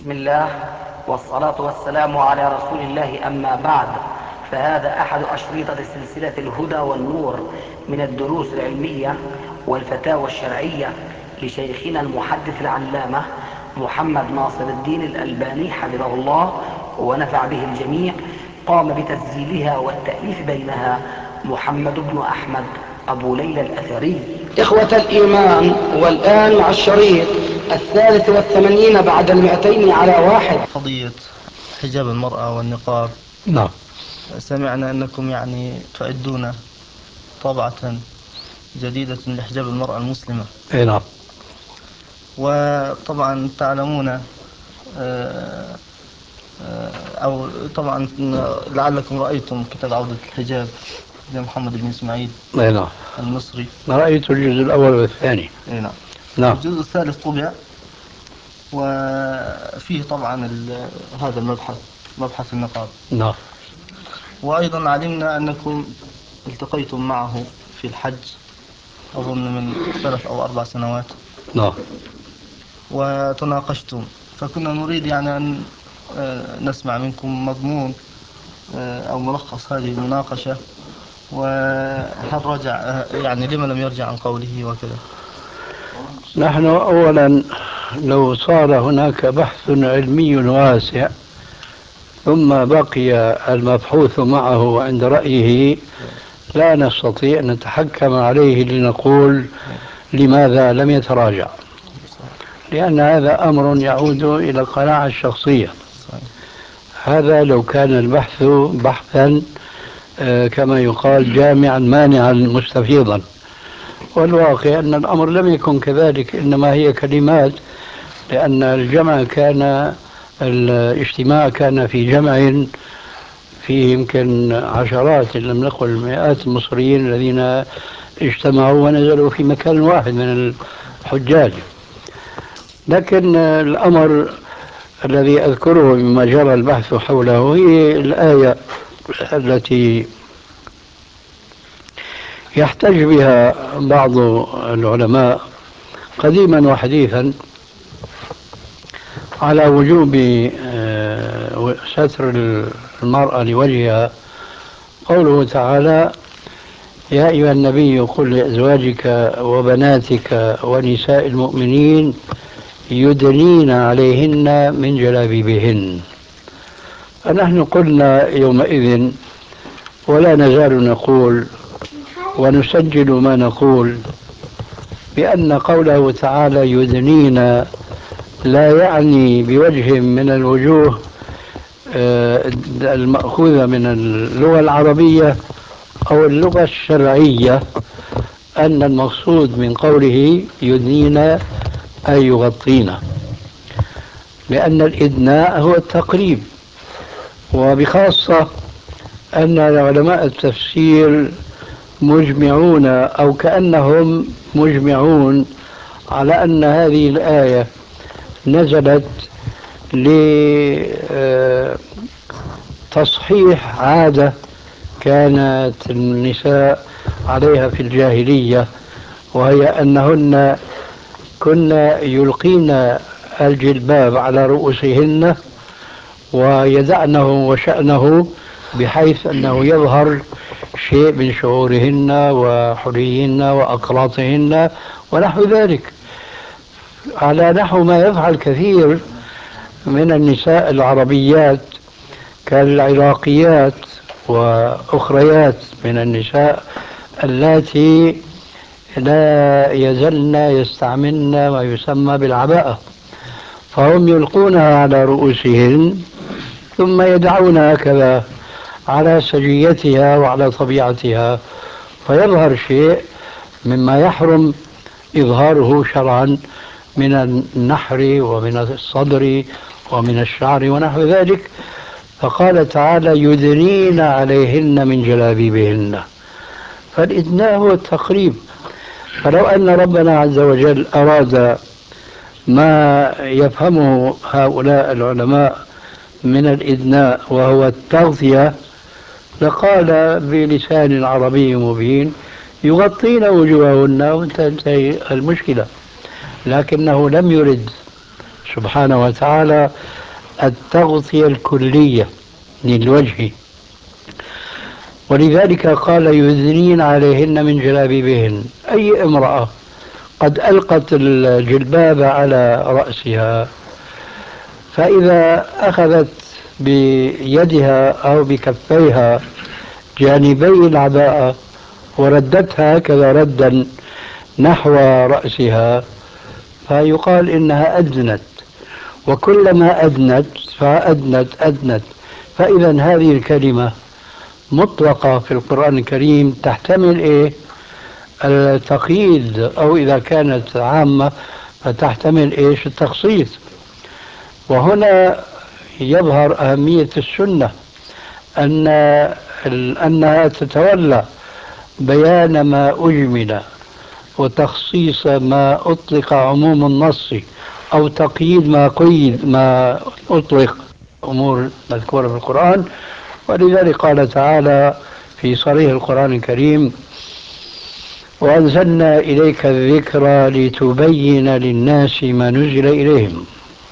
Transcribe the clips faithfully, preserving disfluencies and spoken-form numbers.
بسم الله والصلاة والسلام على رسول الله، أما بعد، فهذا أحد أشريطة سلسلة الهدى والنور من الدروس العلمية والفتاوى الشرعية لشيخنا المحدث العلامة محمد ناصر الدين الألباني حفظه الله ونفع به الجميع. قام بتسجيلها والتأليف بينها محمد بن أحمد أبو ليلى الأثري. إخوة الإيمان، والآن مع الشريط الثالث والثمانين بعد المئتين على واحد. قضية حجاب المرأة والنقاب. نعم. سمعنا أنكم يعني تعدون طبعة جديدة لحجاب المرأة المسلمة. اي نعم. وطبعا تعلمون أو طبعا لعلكم رأيتم كتاب عودة الحجاب لمحمد بن إسماعيل اي نعم المصري. رأيت الجزء الأول والثاني. اي نعم. نعم. الجزء الثالث طبع، وفيه طبعا هذا المبحث، مبحث النقاب. نعم. وأيضا علمنا أنكم التقيتم معه في الحج، أظن من ثلاث أو أربع سنوات. نعم. وتناقشتم، فكنا نريد يعني أن نسمع منكم مضمون أو ملخص هذه المناقشة، وهل رجع يعني لما لم يرجع عن قوله وكذا. نحن أولا لو صار هناك بحث علمي واسع ثم بقي المبحوث معه عند رأيه لا نستطيع أن نتحكم عليه لنقول لماذا لم يتراجع، لأن هذا أمر يعود إلى القناعة الشخصية. هذا لو كان البحث بحثا كما يقال جامعا مانعا مستفيضا، والواقع أن الأمر لم يكن كذلك، إنما هي كلمات، لأن الجمع كان الاجتماع كان في جمع فيه يمكن عشرات إن لم نقل مئات المصريين الذين اجتمعوا ونزلوا في مكان واحد من الحجاج. لكن الأمر الذي أذكره مما جرى البحث حوله هي الآية التي يحتج بها بعض العلماء قديما وحديثا على وجوب ستر المرأة لوجهها. قوله تعالى: يا أيها النبي قل لأزواجك وبناتك ونساء المؤمنين يدنين عليهن من جلابيبهن. فنحن قلنا يومئذ ولا نزال نقول ونسجل ما نقول بأن قوله تعالى يدنين لا يعني بوجه من الوجوه المأخوذة من اللغة العربية أو اللغة الشرعية أن المقصود من قوله يدنين أي يغطين، لأن الإدناء هو التقريب. وبخاصة أن علماء التفسير مجمعون أو كأنهم مجمعون على أن هذه الآية نزلت لتصحيح عادة كانت النساء عليها في الجاهلية، وهي أنهن كن يلقين الجلباب على رؤوسهن ويدعنه وشأنه بحيث أنه يظهر شيء من شعورهن وحليهن وأقراطهن ونحو ذلك، على نحو ما يفعل كثير من النساء العربيات كالعراقيات وأخريات من النساء التي لا يزلن يستعملن ما يسمى بالعباءة، فهم يلقونها على رؤوسهن ثم يدعونها هكذا على سجيتها وعلى طبيعتها، فيظهر شيء مما يحرم إظهاره شرعا من النحر ومن الصدر ومن الشعر ونحو ذلك. فقال تعالى يدنين عليهن من جلابيبهن، فالإدناء هو التقريب. فلو أن ربنا عز وجل أراد ما يفهمه هؤلاء العلماء من الإدناء وهو التغطية لقال بلسان عربي مبين يغطين وجوههن وانتهت المشكلة، لكنه لم يرد سبحانه وتعالى التغطية الكلية للوجه، ولذلك قال يدنين عليهن من جلابيبهن. أي امرأة قد ألقت الجلباب على رأسها، فإذا أخذت بيدها أو بكفيها جانبي العباءة وردتها هكذا ردا نحو رأسها فيقال إنها أدنت، وكلما أدنت فأدنت أدنت. فإذا هذه الكلمة مطلقة في القرآن الكريم تحتمل إيه؟ التقييد، أو إذا كانت عامة فتحتمل إيش؟ التخصيص. وهنا يظهر أهمية السنة، أن أنها تتولى بيان ما أجمل وتخصيص ما أطلق عموم النص، أو تقييد ما قيد ما أطلق أمور مذكورة في القرآن. ولذلك قال تعالى في صريح القرآن الكريم: وأنزلنا إليك الذكر لتبين للناس ما نزل إليهم.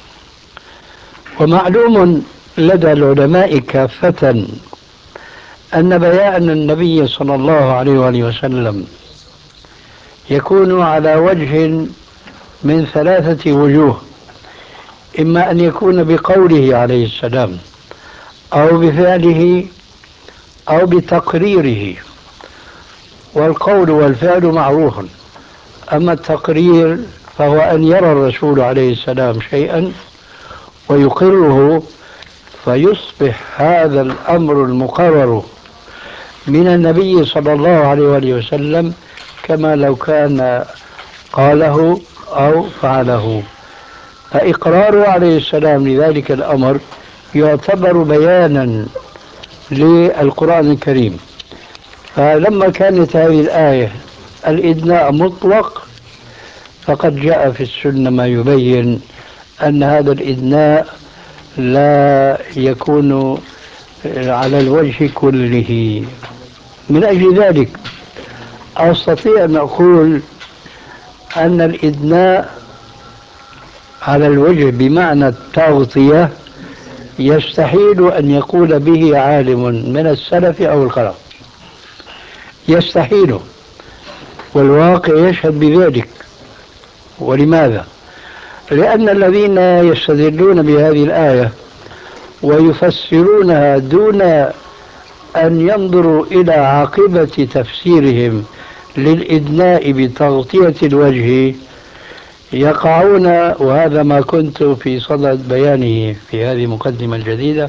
ومعلوم لدى العلماء كافة أن بيان النبي صلى الله عليه وآله وسلم يكون على وجه من ثلاثة وجوه: إما أن يكون بقوله عليه السلام، أو بفعله، أو بتقريره. والقول والفعل معروف، أما التقرير فهو أن يرى الرسول عليه السلام شيئا ويقره، فيصبح هذا الأمر المقرر من النبي صلى الله عليه وآله وسلم كما لو كان قاله أو فعله. فإقراره عليه السلام لذلك الأمر يعتبر بيانا للقرآن الكريم. فلما كانت هذه الآية الإدناء مطلق، فقد جاء في السنة ما يبين أن هذا الإدناء لا يكون على الوجه كله. من أجل ذلك أستطيع أن أقول أن الإدناء على الوجه بمعنى التغطية يستحيل أن يقول به عالم من السلف أو الخلف، يستحيل، والواقع يشهد بذلك. ولماذا؟ لأن الذين يستدلون بهذه الآية ويفسرونها دون أن ينظروا إلى عاقبة تفسيرهم للإدناء بتغطية الوجه يقعون، وهذا ما كنت في صدد بيانه في هذه المقدمة الجديدة،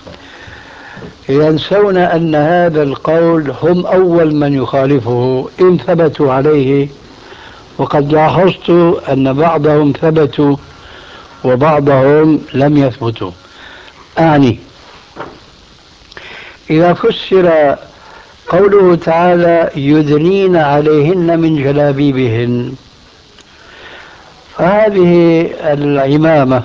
ينسون أن هذا القول هم أول من يخالفه إن ثبتوا عليه. وقد لاحظت أن بعضهم ثبتوا وبعضهم لم يثبتوا. أعني إذا فسر قوله تعالى يدنين عليهن من جلابيبهن، فهذه العمامة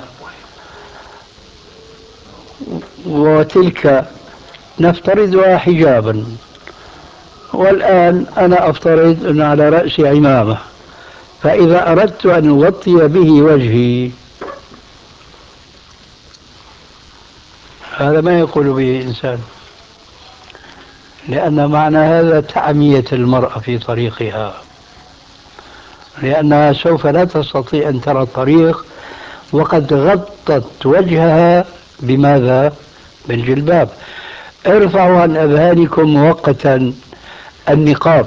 وتلك نفترضها حجابا، والآن أنا أفترض أن على رأسي عمامة، فإذا أردت أن أغطي به وجهي هذا ما يقول به إنسان، لأن معنى هذا تعمية المرأة في طريقها، لأنها سوف لا تستطيع أن ترى الطريق وقد غطت وجهها بماذا؟ بالجلباب. ارفعوا عن أذهانكم مؤقتا النقاب،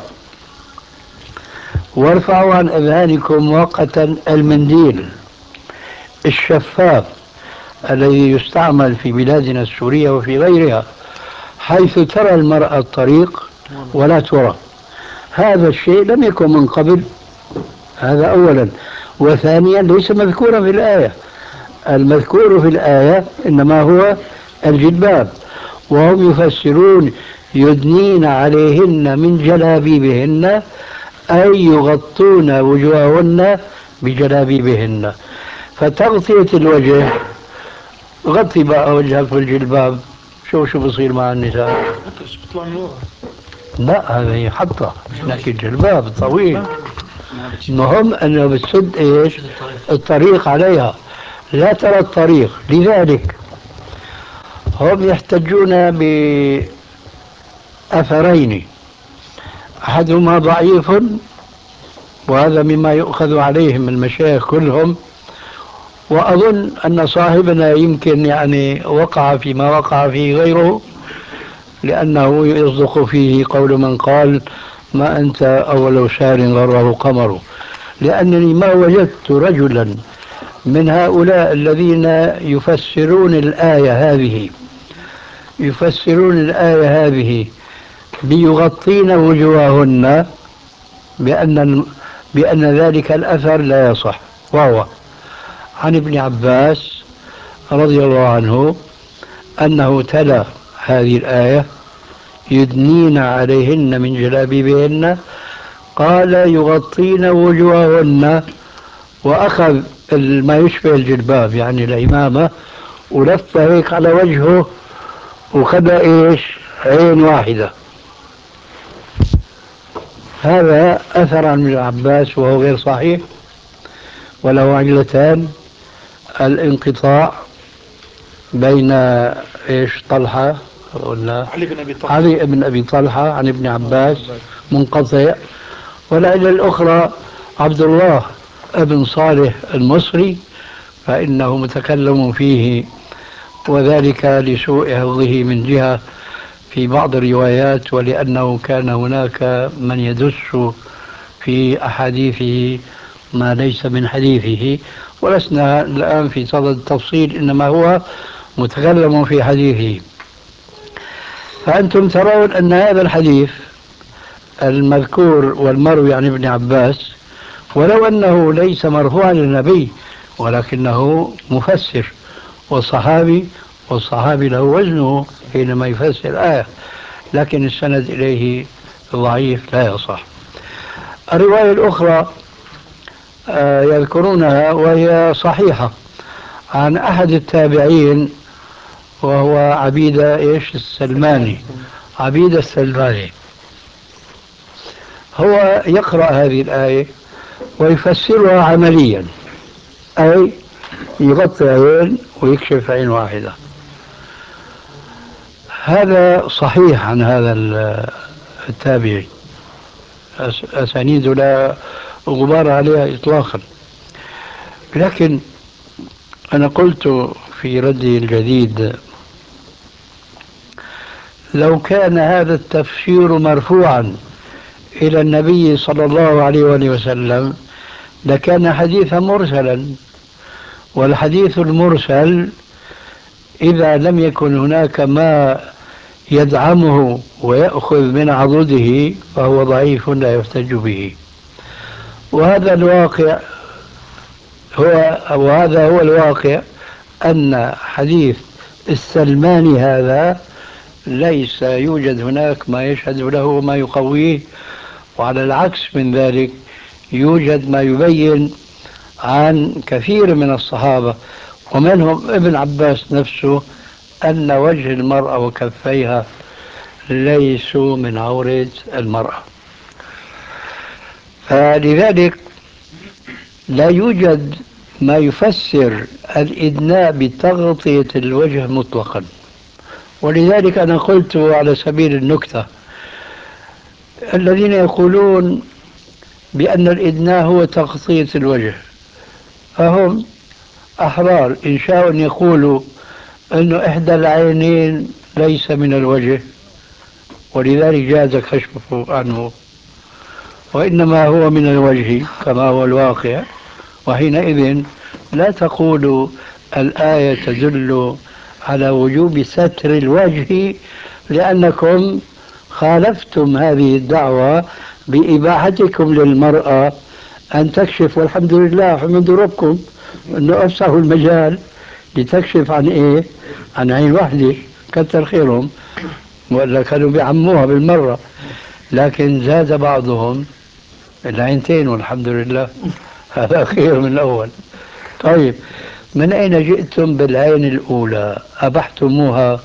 وارفعوا عن أذهانكم مؤقتا المنديل الشفاف الذي يستعمل في بلادنا السورية وفي غيرها، حيث ترى المرأة الطريق ولا ترى. هذا الشيء لم يكن من قبل، هذا أولا. وثانيا ليس مذكورا في الآية، المذكور في الآية إنما هو الجلباب، وهم يفسرون يدنين عليهن من جلابيبهن أي يغطون وجوههن بجلابيبهن. فتغطية الوجه، غطي بقى وجهك بالجلباب، شو شو بصير مع النساء؟ لا هذا يحطها، لكن الجلباب طويل، المهم أنه بتسد إيش؟ الطريق عليها. لا ترى الطريق. لذلك هم يحتجون بأثرين، أحدهما ضعيف، وهذا مما يؤخذ عليهم المشايخ كلهم، وأظن أن صاحبنا يمكن يعني وقع فيما وقع فيه غيره، لأنه يصدق فيه قول من قال ما أنت أول شهر غره قمر. لأنني ما وجدت رجلا من هؤلاء الذين يفسرون الآية هذه يفسرون الآية هذه بيغطين وجوههن بأن بأن ذلك الأثر لا يصح، وهو عن ابن عباس رضي الله عنه أنه تلا هذه الآية يدنين عليهن من جلابيبهن، قال يغطين وجوههن، وأخذ ما يشبه الجلباب يعني العمامة ولف هيك على وجهه وخذ إيش عين واحدة. هذا أثر عن ابن عباس وهو غير صحيح، وله علتان: الانقطاع بين إيش طلحة ولا علي بن أبي طلحة علي بن أبي طلحة عن ابن عباس منقطع، والعلة الأخرى عبد الله بن صالح المصري فإنه متكلم فيه، وذلك لسوء حفظه من جهة في بعض الروايات، ولأنه كان هناك من يدس في أحاديثه ما ليس من حديثه، ولسنا الآن في صدد التفصيل، إنما هو متكلم في حديثه. فأنتم ترون أن هذا الحديث المذكور والمروي عن ابن عباس، ولو أنه ليس مرفوعا للنبي ولكنه مفسر والصحابي، والصحابي له وزنه حينما يفسر الآية، لكن السند إليه ضعيف لا يصح. الرواية الأخرى آه يذكرونها وهي صحيحة عن أحد التابعين وهو عبيدة إيش السلماني عبيدة السلماني. هو يقرأ هذه الآية ويفسرها عمليا، أي يغطي عين ويكشف عين واحدة. هذا صحيح عن هذا التابعي، أسانيد لا غبار عليها إطلاقا. لكن أنا قلت في ردي الجديد لو كان هذا التفسير مرفوعا إلى النبي صلى الله عليه وآله وسلم لكان حديثا مرسلا، والحديث المرسل إذا لم يكن هناك ما يدعمه ويأخذ من عضده فهو ضعيف لا يحتج به. وهذا الواقع هو وهذا هو الواقع أن حديث السلماني هذا ليس يوجد هناك ما يشهد له وما يقويه، وعلى العكس من ذلك يوجد ما يبين عن كثير من الصحابة ومنهم ابن عباس نفسه أن وجه المرأة وكفيها ليسوا من عورة المرأة. فلذلك لا يوجد ما يفسر الإدناء بتغطية الوجه مطلقا. ولذلك أنا قلت على سبيل النكتة الذين يقولون بأن الإدناء هو تغطية الوجه فهم أحرار إن شاءوا أن يقولوا أن إحدى العينين ليس من الوجه ولذلك جاز كشفه عنه، وإنما هو من الوجه كما هو الواقع، وحينئذ لا تقولوا الآية تدل على وجوب ستر الوجه لأنكم خالفتم هذه الدعوة بإباحتكم للمرأة أن تكشف، والحمد لله حمد ربكم أنه أفسحوا المجال لتكشف عن إيه؟ عن عين واحدة، كتر خيرهم، ولا كانوا بيعموها بالمرة، لكن زاد بعضهم العينتين والحمد لله هذا خير من الأول. طيب من أين جئتم بالعين الأولى؟ أبحتموها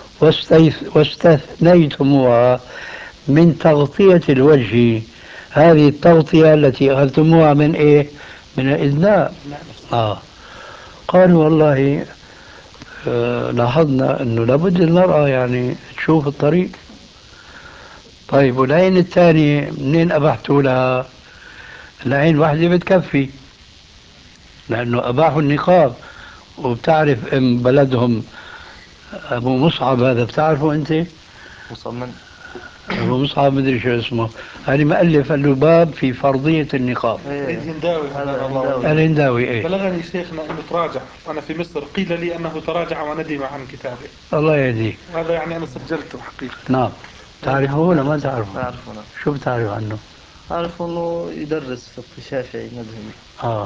واستثنيتموها من تغطية الوجه، هذه التغطية التي أخذتموها من إيه؟ من الإذناء. آه. قالوا والله آه، لاحظنا أنه لابد المرأة يعني تشوف الطريق. طيب والعين الثانية منين أبحتوا لها؟ العين واحدة بتكفي، لأنه أباحوا النقاب. وبتعرف ام بلدهم أبو مصعب هذا، بتعرفه أنت؟ مصمم. أبو مصعب مدري شو اسمه، هذه مؤلف اللباب في فرضية النقاب. إيه. الهنداوي هذا الله هنداوي. الهنداوي إيه. بلغني شيخنا أنه تراجع، أنا في مصر قيل لي أنه تراجع وندم عن كتابه، الله يهديه. وهذا يعني أنا سجلته حقيقة. نعم. تعرفه ولا ما تعرفه؟ أعرفه نعم. شو بتعرف عنه؟ أعرف أنه يدرس فقه شافعي مذهبي، آه.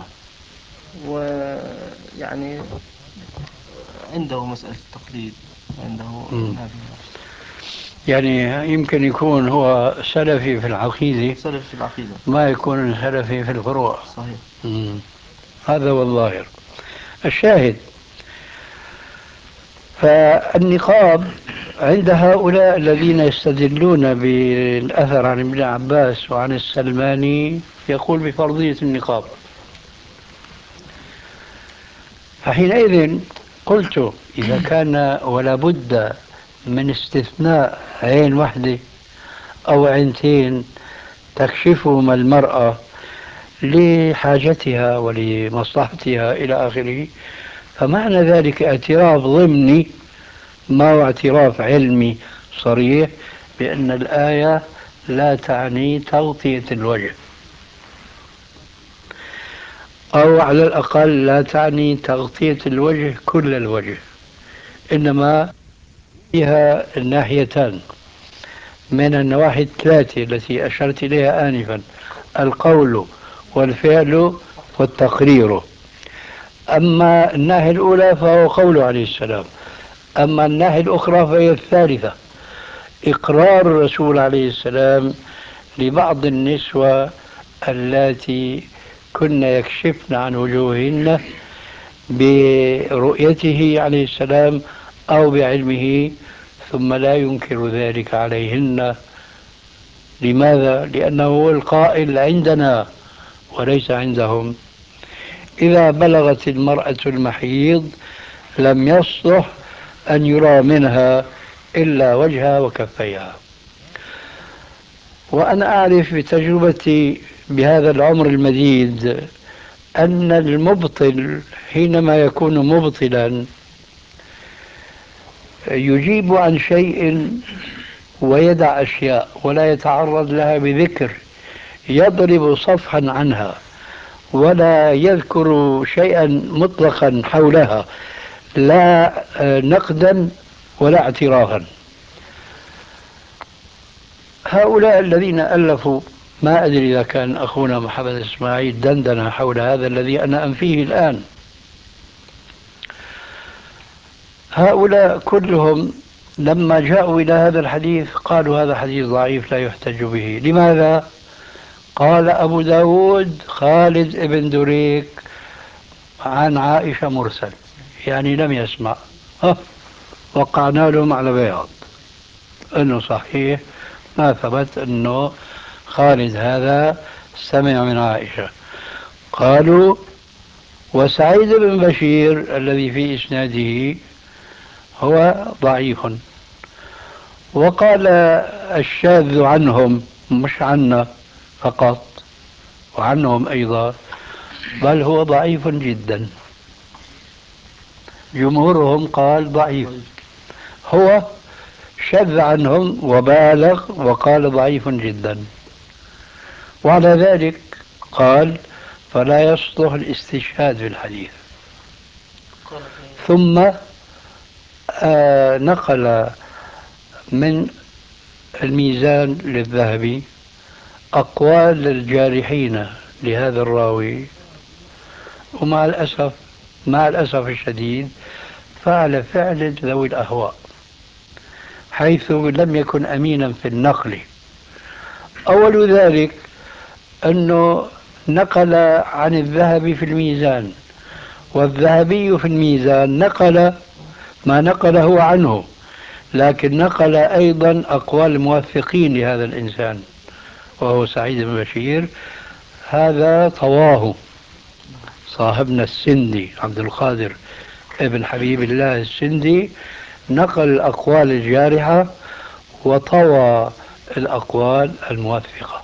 ويعني عنده مسألة التقليد، عنده مم. ما في يعني يمكن يكون هو سلفي في العقيدة، سلف في العقيدة. ما يكون سلفي في الفروع. صحيح. مم. هذا هو الظاهر. الشاهد، فالنقاب عند هؤلاء الذين يستدلون بالأثر عن ابن عباس وعن السلماني يقول بفرضية النقاب. فحينئذ قلت إذا كان ولا بد من استثناء عين واحدة أو عينتين تكشفهما المرأة لحاجتها ولمصلحتها إلى آخره، فمعنى ذلك اعتراف ضمني ما هو اعتراف علمي صريح بأن الآية لا تعني تغطية الوجه، أو على الأقل لا تعني تغطية الوجه كل الوجه، إنما فيها الناحيتان من النواحي الثلاثة التي أشرت إليها آنفا: القول والفعل والتقرير. أما الناحية الأولى فهو قول عليه السلام، أما الناحية الأخرى فهي الثالثة: إقرار الرسول عليه السلام لبعض النسوة اللاتي كن يكشفن عن وجوههن برؤيته عليه السلام أو بعلمه، ثم لا ينكر ذلك عليهن. لماذا؟ لأنه هو القائل عندنا وليس عندهم: إذا بلغت المرأة المحيض لم يصلح أن يرى منها إلا وجهها وكفيها. وأنا أعرف بتجربتي بهذا العمر المديد أن المبطل حينما يكون مبطلا يجيب عن شيء ويدع أشياء ولا يتعرض لها بذكر، يضرب صفحا عنها ولا يذكر شيئا مطلقا حولها، لا نقدا ولا اعترافا. هؤلاء الذين ألفوا، ما أدري إذا كان أخونا محمد إسماعيل دندن حول هذا الذي أنا أنفيه الآن، هؤلاء كلهم لما جاءوا إلى هذا الحديث قالوا هذا حديث ضعيف لا يحتج به. لماذا؟ قال أبو داود خالد ابن دريك عن عائشة مرسل، يعني لم يسمع. ها، وقعنا لهم على بياض أنه صحيح ما ثبت أنه خالد هذا سمع من عائشة. قالوا وسعيد بن بشير الذي في إسناده هو ضعيف. وقال الشاذ عنهم، مش عنا فقط، وعنهم أيضا، بل هو ضعيف جدا. جمهورهم قال ضعيف، هو شذ عنهم وبالغ وقال ضعيف جدا. وعلى ذلك قال فلا يصلح الاستشهاد بالحديث. ثم آه نقل من الميزان للذهبي أقوال الجارحين لهذا الراوي، ومع الأسف مع الأسف الشديد فعل فعل ذوي الأهواء، حيث لم يكن أمينا في النقل. أول ذلك أنه نقل عن الذهبي في الميزان، والذهبي في الميزان نقل ما نقله عنه، لكن نقل أيضا أقوال الموثقين لهذا الإنسان وهو سعيد بن بشير. هذا طواه صاحبنا السندي عبد القادر ابن حبيب الله السندي نقل الأقوال الجارحة وطوى الأقوال الموثقة،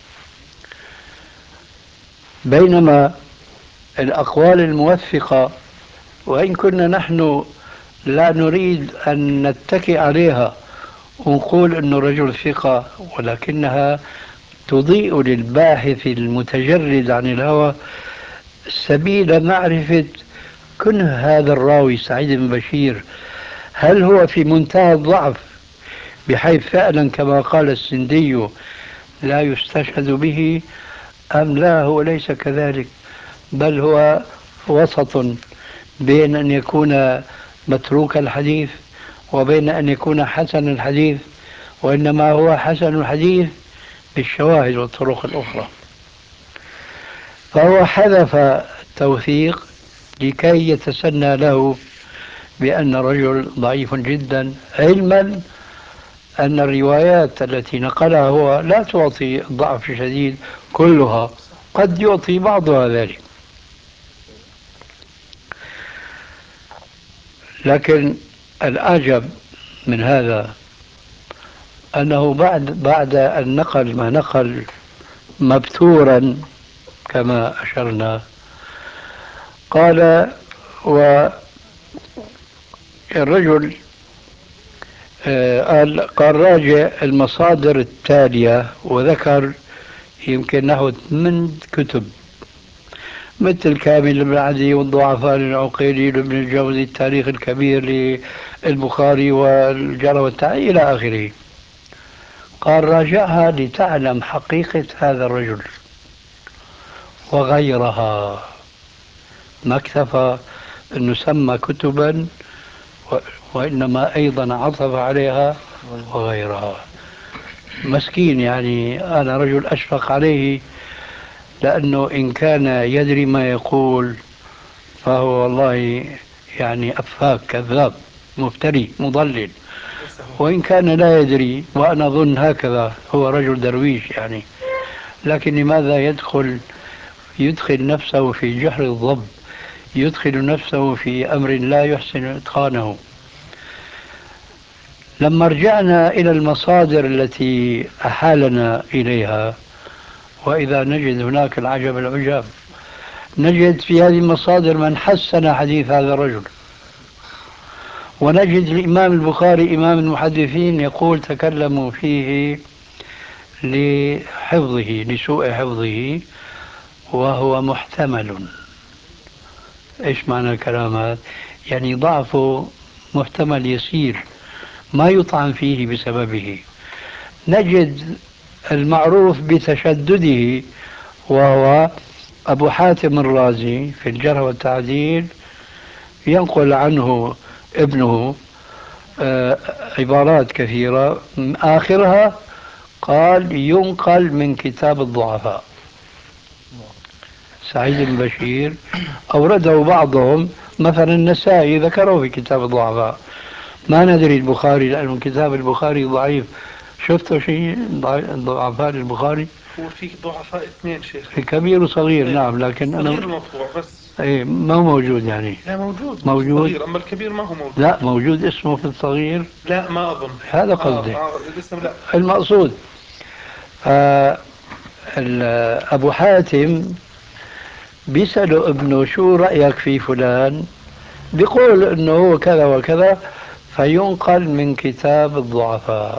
بينما الأقوال الموثقة وإن كنا نحن لا نريد أن نتكئ عليها ونقول أنه رجل ثقة، ولكنها تضيء للباحث المتجرد عن الهوى سبيل معرفة كنه هذا الراوي سعيد بن بشير، هل هو في منتهى الضعف بحيث فعلا كما قال السندي لا يستشهد به، أم لا هو ليس كذلك، بل هو وسط بين أن يكون متروك الحديث وبين أن يكون حسن الحديث، وإنما هو حسن الحديث بالشواهد والطرق الأخرى. فهو حذف التوثيق لكي يتسنى له بأن رجل ضعيف جدا، علما أن الروايات التي نقلها هو لا تعطي ضعف شديد كلها، قد يعطي بعضها ذلك. لكن الأعجب من هذا أنه بعد بعد أن نقل ما نقل مبتورا كما أشرنا، قال والرجل قال قال راجع المصادر التالية، وذكر يمكن نحو ثمان كتب مثل كامل بن عدي والضعفاء للعقيلي لابن الجوزي، التاريخ الكبير للبخاري والجرى والتعديل إلى آخره. قال راجعها لتعلم حقيقة هذا الرجل وغيرها، ما اكتفى أنه سمى كتبا وإنما أيضا عطف عليها وغيرها. مسكين يعني، أنا رجل أشفق عليه، لأنه إن كان يدري ما يقول فهو والله يعني أفاك كذاب مفتري مضلل، وإن كان لا يدري وأنا أظن هكذا هو رجل درويش يعني، لكن لماذا يدخل يدخل نفسه في جحر الضب، يدخل نفسه في أمر لا يحسن إتقانه. لما رجعنا إلى المصادر التي أحالنا إليها، وإذا نجد هناك العجب العجاب، نجد في هذه المصادر من حسن حديث هذا الرجل، ونجد الإمام البخاري إمام المحدثين يقول تكلموا فيه لحفظه لسوء حفظه وهو محتمل. إيش معنى الكلام هذا؟ يعني ضعفه محتمل يسير ما يطعن فيه بسببه. نجد المعروف بتشدده وهو أبو حاتم الرازي في الجرح والتعديل، ينقل عنه ابنه آه عبارات كثيرة، آخرها قال ينقل من كتاب الضعفاء. سعيد بن بشير أورده بعضهم، مثلا النسائي ذكره في كتاب الضعفاء، ما ندري البخاري لأنه كتاب البخاري ضعيف. شفتوا شيء ضعفاء البخاري؟ هو في ضعفاء اثنين شيخ، كبير وصغير. ايه. نعم، لكن صغير أنا مرفوع بس، ايه ما هو موجود يعني. لا موجود موجود الصغير، أما الكبير ما هو موجود. لا موجود اسمه في الصغير، لا ما أظن، هذا قصدي. آه آه الاسم لا المقصود آه أبو حاتم بيسأله ابنه شو رأيك في فلان، بيقول انه هو كذا وكذا، فينقل من كتاب الضعفاء،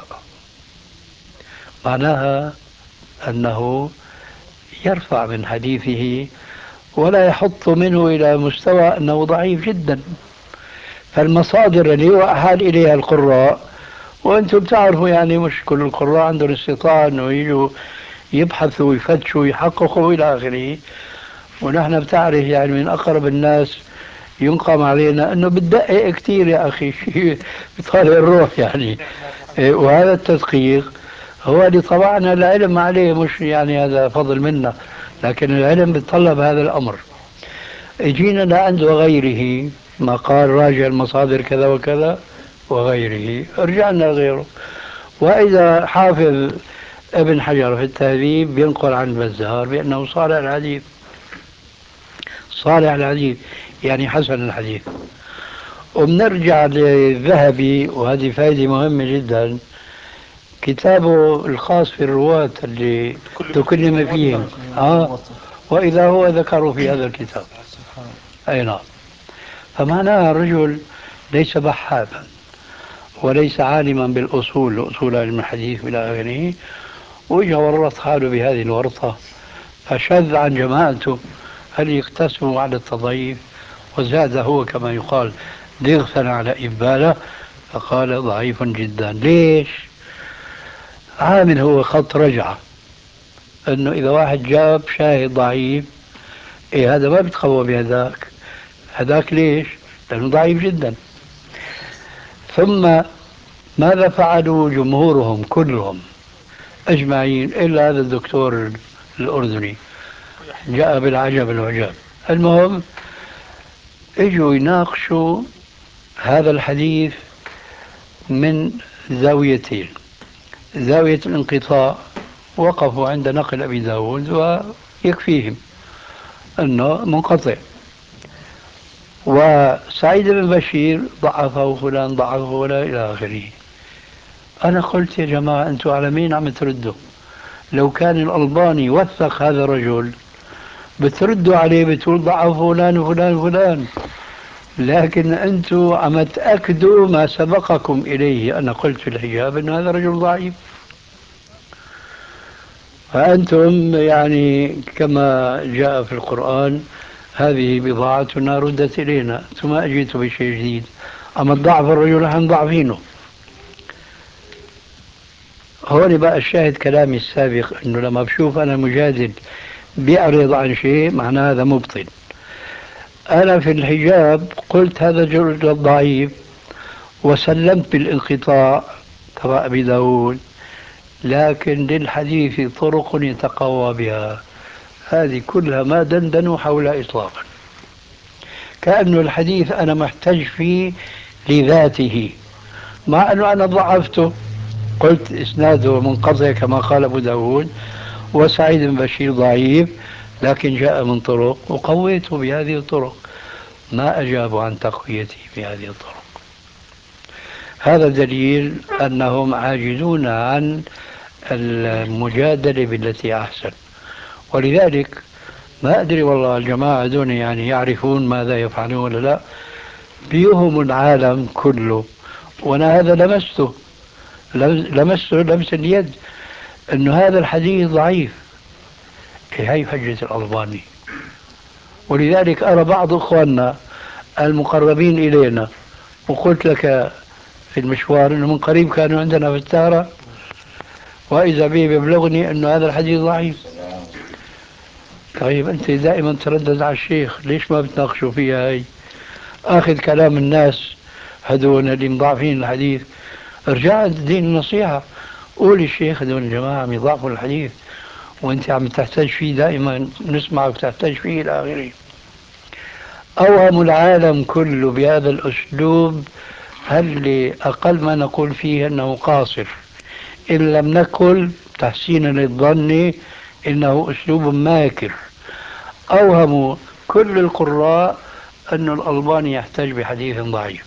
معناها أنه يرفع من حديثه ولا يحط منه إلى مستوى أنه ضعيف جدا. فالمصادر اللي هو أحال إليها القراء، وأنتم تعرفوا يعني مش كل القراء عندهم استطاعة أنه يجوا يبحثوا ويفتشوا ويحققوا إلى آخره، ونحن بتعرف يعني من أقرب الناس ينقم علينا أنه بتدقق كثير يا أخي، شيء بطالع الروح يعني. وهذا التدقيق هو اللي طبعنا العلم عليه، مش يعني هذا فضل منا، لكن العلم بيتطلب هذا الأمر. اجينا لعند وغيره ما قال راجع المصادر كذا وكذا وغيره، رجعنا لغيره. وإذا حافظ ابن حجر في التهذيب ينقل عن البزار بأنه صالح الحديث، صالح الحديث يعني حسن الحديث. وبنرجع للذهبي، وهذه فائدة مهمة جدا، كتابه الخاص في الرواة اللي تكلم فيهم، آه وإذا هو ذكروا في هذا الكتاب. أي نعم. فمعناها الرجل ليس بحاثا وليس عالما بالأصول، أصول علم الحديث إلى آخره، وإجا ورط حاله بهذه الورطة فشذ عن جماعته. هل يقتسم على التضعيف؟ وزاد هو كما يقال ضغثا على إبالة، فقال ضعيف جدا. ليش؟ عامل هو خط رجعة، أنه إذا واحد جاب شاهد ضعيف، إيه هذا ما بيتقوى بهذاك، هذاك ليش؟ لأنه ضعيف جدا. ثم ماذا فعلوا جمهورهم كلهم أجمعين إلا هذا الدكتور الأردني جاء بالعجب العجاب. المهم اجوا يناقشوا هذا الحديث من زاويتين. زاوية الانقطاع، وقفوا عند نقل أبي داود ويكفيهم أنه منقطع، وسعيد بن بشير ضعفه فلان ضعفه ولا إلى آخره. أنا قلت يا جماعة أنتم على مين عم تردوا؟ لو كان الألباني وثق هذا الرجل بتردوا عليه بتقول ضعف فلان وفلان وفلان، لكن أنتم عم تأكدوا ما سبقكم إليه. أنا قلت في الحجاب أن هذا رجل ضعيف، فأنتم يعني كما جاء في القرآن هذه بضاعتنا ردت إلينا، ثم أجيتوا بشيء جديد. أما الضعف الرجل نحن ضعفينه. هون بقى الشاهد كلامي السابق، أنه لما بشوف أنا مجادل بيعرض عن شيء معناه هذا مبطل. أنا في الحجاب قلت هذا الرجل ضعيف وسلمت بالانقطاع كما أبي داود، لكن للحديث طرق يتقوى بها. هذه كلها ما دندنوا حول إطلاقا، كأنه الحديث أنا محتج فيه لذاته، مع أنه أنا ضعفته. قلت إسناده منقطع كما قال أبو داود، وسعيد بن بشير ضعيف لكن جاء من طرق وقويته بهذه الطرق. ما أجابوا عن تقويته بهذه الطرق. هذا دليل أنهم عاجزون عن المجادلة بالتي أحسن. ولذلك ما أدري والله الجماعة دون يعني يعرفون ماذا يفعلون ولا لا، بيهم العالم كله. وأنا هذا لمسته لمسته لمس اليد أنه هذا الحديث ضعيف. هي حجة الألباني. ولذلك أرى بعض إخواننا المقربين إلينا، وقلت لك في المشوار أنه من قريب كانوا عندنا في التارة، وإذا به يبلغني أن هذا الحديث ضعيف. طيب أنت دائما تردد على الشيخ، ليش ما بتناقشوا فيها؟ هاي آخذ كلام الناس هذول اللي مضاعفين الحديث، ارجع الدين النصيحة، قول الشيخ هذول الجماعة عم يضاعفوا الحديث وأنت عم تحتاج فيه، دائما نسمعك تحتاج فيه إلى آخره. أوهم العالم كله بهذا الأسلوب، هل أقل ما نقول فيه أنه قاصر، إن لم نقل تحسينا للظن إنه أسلوب ماكر. أوهموا كل القراء أن الألباني يحتاج بحديث ضعيف،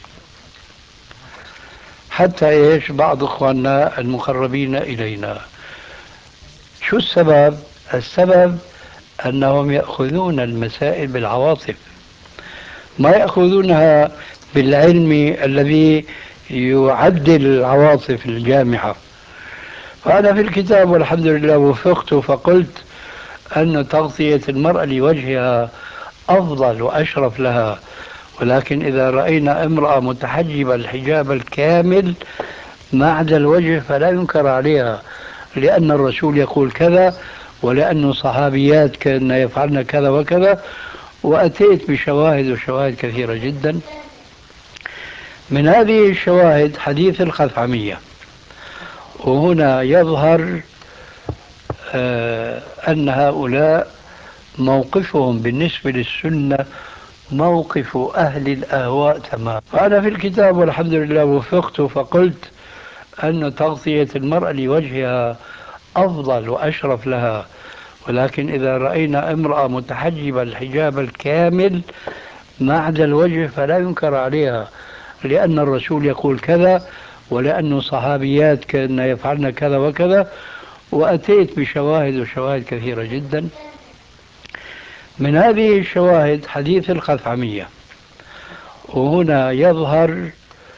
حتى إيش بعض إخواننا المقربين إلينا. شو السبب؟ السبب أنهم يأخذون المسائل بالعواطف، ما يأخذونها بالعلم الذي يعدل العواطف الجامحة. فأنا في الكتاب والحمد لله وفقت فقلت أن تغطية المرأة لوجهها أفضل وأشرف لها، ولكن إذا رأينا امرأة متحجبة الحجاب الكامل، ما يأخذونها بالعلم الذي يعدل العواطف الجامحة. فأنا في الكتاب والحمد لله وفقت فقلت أن تغطية المرأة لوجهها أفضل وأشرف لها، ولكن إذا رأينا امرأة متحجبة الحجاب الكامل ما عدا الوجه فلا ينكر عليها، لأن الرسول يقول كذا، ولأن صحابيات كان يفعلن كذا وكذا. وأتيت بشواهد وشواهد كثيرة جدا. من هذه الشواهد حديث الخثعمية. وهنا يظهر آه أن هؤلاء موقفهم بالنسبة للسنة موقف أهل الأهواء تمام. فأنا في الكتاب والحمد لله وفقت فقلت أن تغطية المرأة لوجهها أفضل وأشرف لها، ولكن إذا رأينا امرأة متحجبة الحجاب الكامل ما عدا الوجه فلا ينكر عليها، لأن الرسول يقول كذا، ولأن صحابيات كان يفعلن كذا وكذا. وأتيت بشواهد وشواهد كثيرة جدا. من هذه الشواهد حديث الخثعمية، وهنا يظهر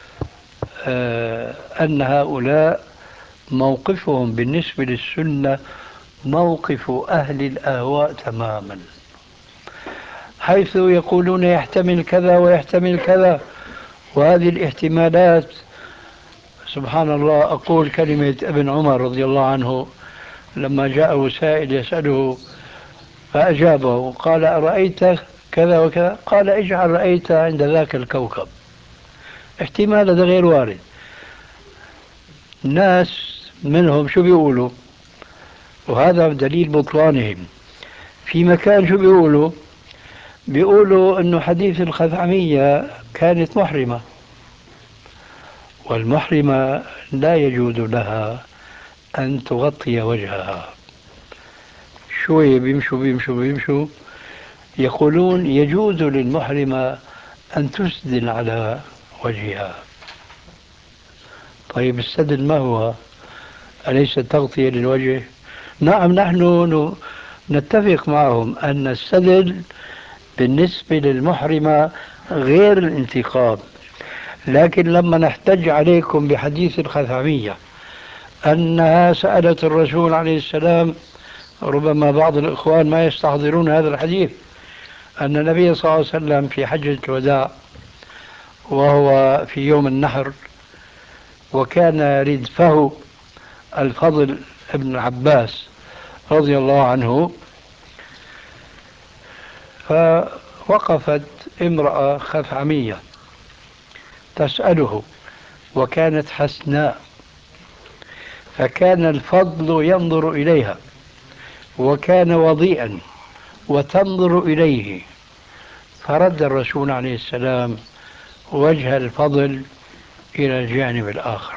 آه أن هؤلاء موقفهم بالنسبة للسنة موقف أهل الأهواء تماما، حيث يقولون يحتمل كذا ويحتمل كذا، وهذه الاحتمالات سبحان الله. أقول كلمة ابن عمر رضي الله عنه لما جاءه سائل يسأله فأجابه قال أرأيت كذا وكذا؟ قال اجعل رأيت عند ذاك الكوكب، احتمال هذا غير وارد. الناس منهم شو بيقولوا، وهذا دليل بطلانهم، في مكان شو بيقولوا؟ بيقولوا انه حديث الخثعمية كانت محرمة، والمحرمة لا يجوز لها أن تغطي وجهها. شوي بيمشوا بيمشوا بيمشوا يقولون يجوز للمحرمة أن تسدل على وجهها. طيب السدل ما هو؟ أليس تغطية للوجه؟ نعم، نحن نتفق معهم أن السدل بالنسبة للمحرمة غير الانتقاب، لكن لما نحتج عليكم بحديث الخثعمية أنها سألت الرسول عليه السلام، ربما بعض الإخوان ما يستحضرون هذا الحديث، أن النبي صلى الله عليه وسلم في حجة الوداع وهو في يوم النحر، وكان ردفه الفضل ابن عباس رضي الله عنه، فوقفت امرأة خثعمية تسأله وكانت حسناء، فكان الفضل ينظر إليها وكان وضيئا وتنظر إليه، فرد الرسول عليه السلام وجه الفضل إلى الجانب الآخر،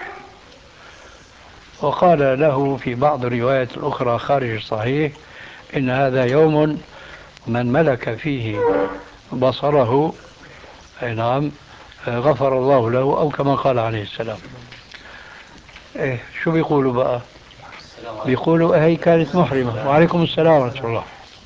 وقال له في بعض الروايات الأخرى خارج الصحيح إن هذا يوم من ملك فيه بصره، أي نعم، غفر الله له، أو كما قال عليه السلام. إيه شو بيقولوا بقى؟ بيقولوا هي كانت محرمة. وعليكم السلام ورحمة الله.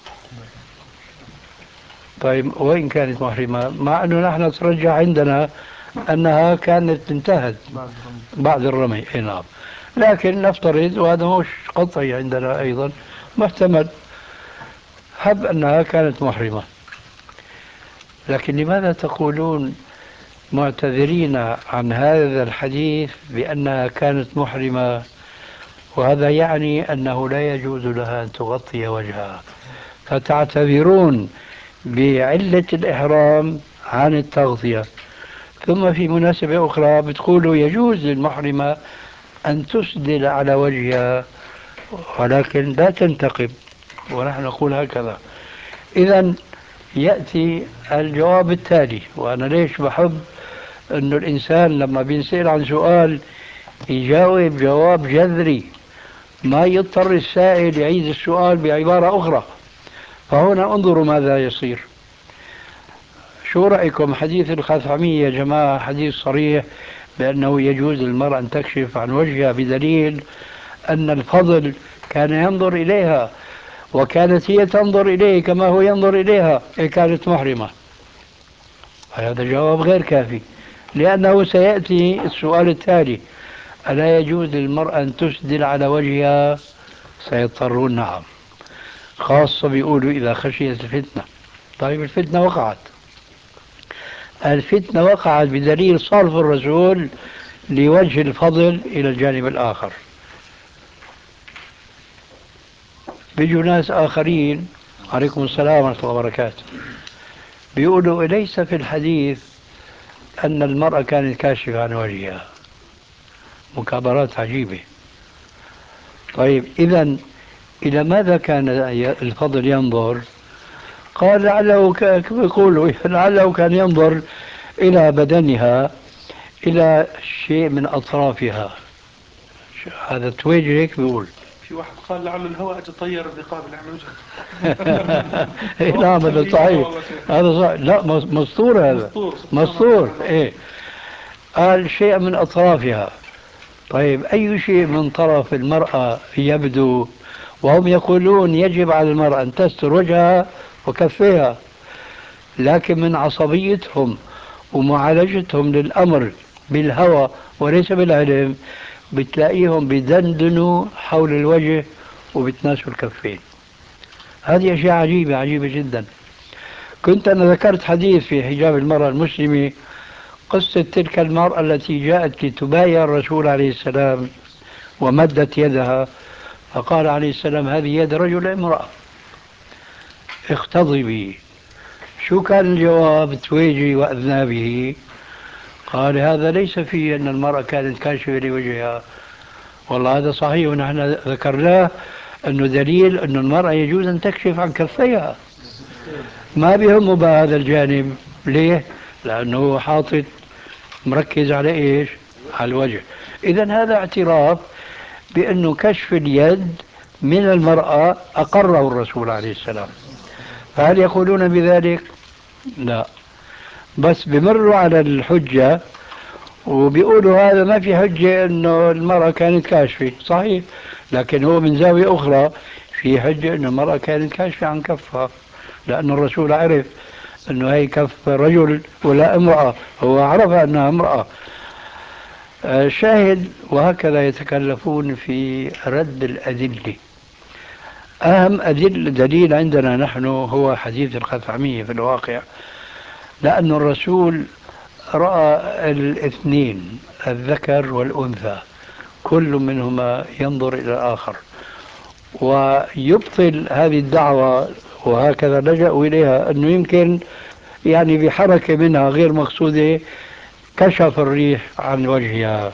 طيب وين كانت محرمة؟ مع أنه نحن ترجع عندنا أنها كانت انتهت بعد الرمي. إيه نعم، لكن نفترض، وهذا مش قطعي عندنا أيضا، محتمل، حب أنها كانت محرمة. لكن لماذا تقولون معتذرين عن هذا الحديث بأنها كانت محرمة، وهذا يعني أنه لا يجوز لها أن تغطي وجهها، فتعتذرون بعلة الإحرام عن التغطية، ثم في مناسبة أخرى بتقولوا يجوز للمحرمة أن تسدل على وجهها ولكن لا تنتقب، ونحن نقول هكذا. إذن يأتي الجواب التالي، وأنا ليش بحب أنه الإنسان لما بينسأل عن سؤال يجاوب جواب جذري، ما يضطر السائل يعيد السؤال بعبارة أخرى. فهنا انظروا ماذا يصير. شو رأيكم حديث الخثعمية يا جماعة؟ حديث صريح بأنه يجوز للمرأة أن تكشف عن وجهها، بدليل أن الفضل كان ينظر إليها وكانت هي تنظر إليه كما هو ينظر إليها، كانت محرمة. هذا جواب غير كافي، لأنه سيأتي السؤال التالي: ألا يجوز للمرأة أن تسدل على وجهها؟ سيضطرون نعم، خاصة بيقولوا إذا خشيت الفتنة. طيب الفتنة وقعت، الفتنة وقعت بدليل صرف الرسول لوجه الفضل إلى الجانب الآخر. بيجوا ناس آخرين، عليكم السلام ورحمة الله وبركاته، بيقولوا ليس في الحديث أن المرأة كانت كاشفة عن وجهها. مكابرات عجيبة. طيب إذن إلى ماذا كان الفضل ينظر؟ قال لعله كما يقولوا لعله كان ينظر إلى بدنها، إلى شيء من أطرافها. هذا تويج هيك بيقول، في واحد قال لعل الهواء أجى طير الرقاب عن وجهه. إيه نعم هذا صحيح، هذا صحيح. لا مسطور، هذا مسطور مسطور. إيه قال شيء من أطرافها. طيب أي شيء من طرف المرأة يبدو؟ وهم يقولون يجب على المرأة أن تستر وجهها وكفيها، لكن من عصبيتهم ومعالجتهم للأمر بالهوى وليس بالعلم بتلاقيهم بدندنوا حول الوجه وبتناسوا الكفين. هذه أشياء عجيبة عجيبة جدا. كنت أنا ذكرت حديث في حجاب المرأة المسلمة، قصة تلك المرأة التي جاءت لتبايع الرسول عليه السلام ومدت يدها، فقال عليه السلام هذه يد رجل امرأة اختضبي. شو كان الجواب تويجي وأذنابه؟ قال هذا ليس فيه أن المرأة كانت كاشفة لوجهها. والله هذا صحيح، ونحن ذكرناه أنه دليل أن المرأة يجوز أن تكشف عن كفيها، ما بهم بهذا الجانب. ليه؟ لأنه حاطط مركز على إيش؟ على الوجه. إذن هذا اعتراف بأنه كشف اليد من المرأة أقره الرسول عليه السلام. فهل يقولون بذلك؟ لا، بس بمروا على الحجة وبيقولوا هذا ما في حجة أنه المرأة كانت كاشفة. صحيح، لكن هو من زاوية أخرى في حجة أن المرأة كانت كاشفة عن كفها، لأن الرسول عرف أنه هي كف رجل ولا امرأة، هو عرف أنها امرأة. شاهد. وهكذا يتكلفون في رد الأدلة. أهم أدل دليل عندنا نحن هو حديث الخثعمية في الواقع، لأن الرسول رأى الاثنين الذكر والأنثى كل منهما ينظر إلى الآخر، ويبطل هذه الدعوة. وهكذا لجأوا إليها أنه يمكن يعني بحركة منها غير مقصودة كشف الريح عن وجهها.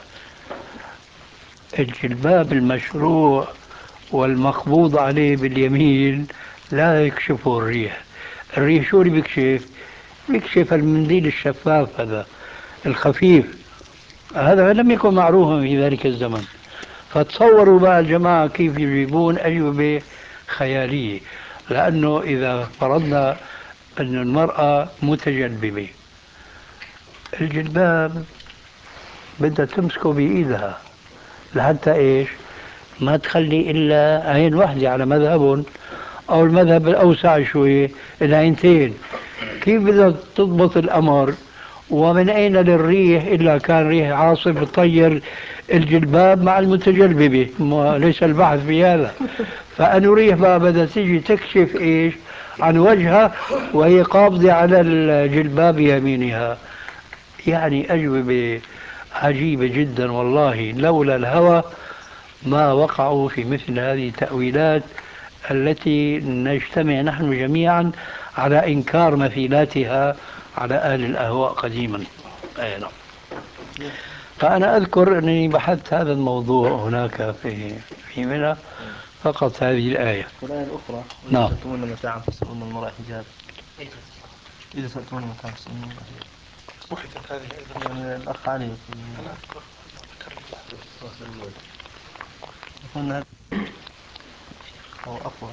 الجلباب المشروع والمقبوض عليه باليمين لا يكشفه الريح. الريح شو اللي بيكشف؟ بيكشف المنديل الشفاف هذا الخفيف، هذا لم يكن معروفا في ذلك الزمن. فتصوروا بقى الجماعة كيف يجيبون أجوبة خيالية، لأنه إذا فرضنا أن المرأة متجلببة، الجلباب بدها تمسكه بإيدها لحتى إيش؟ ما تخلي إلا عين واحدة على مذهبهم، أو المذهب الأوسع شوي العينتين. كيف بدها تضبط الأمر؟ ومن أين للريح إلا كان ريح عاصف تطير الجلباب مع المتجلببة؟ ليس البحث في هذا. فأنو ريح بقى بدها تيجي تكشف إيش؟ عن وجهها وهي قابضة على الجلباب يمينها. يعني أجوبة عجيبة جدا والله، لولا الهوى ما وقعوا في مثل هذه التأويلات التي نجتمع نحن جميعا على إنكار مثيلاتها على أهل الأهواء قديما. أي نعم. فأنا أذكر أنني بحثت هذا الموضوع هناك في في منى فقط هذه الآية. الآية الأخرى نعم. إذا سألتمون متاعا فاسألون المرأة حجاب. إذا سألتمون متاعا فاسألون المرأة حجاب. بحثت هذه أيضا. يعني الأخ علي أنا أذكر ذكر يقول هذا أو أقوى.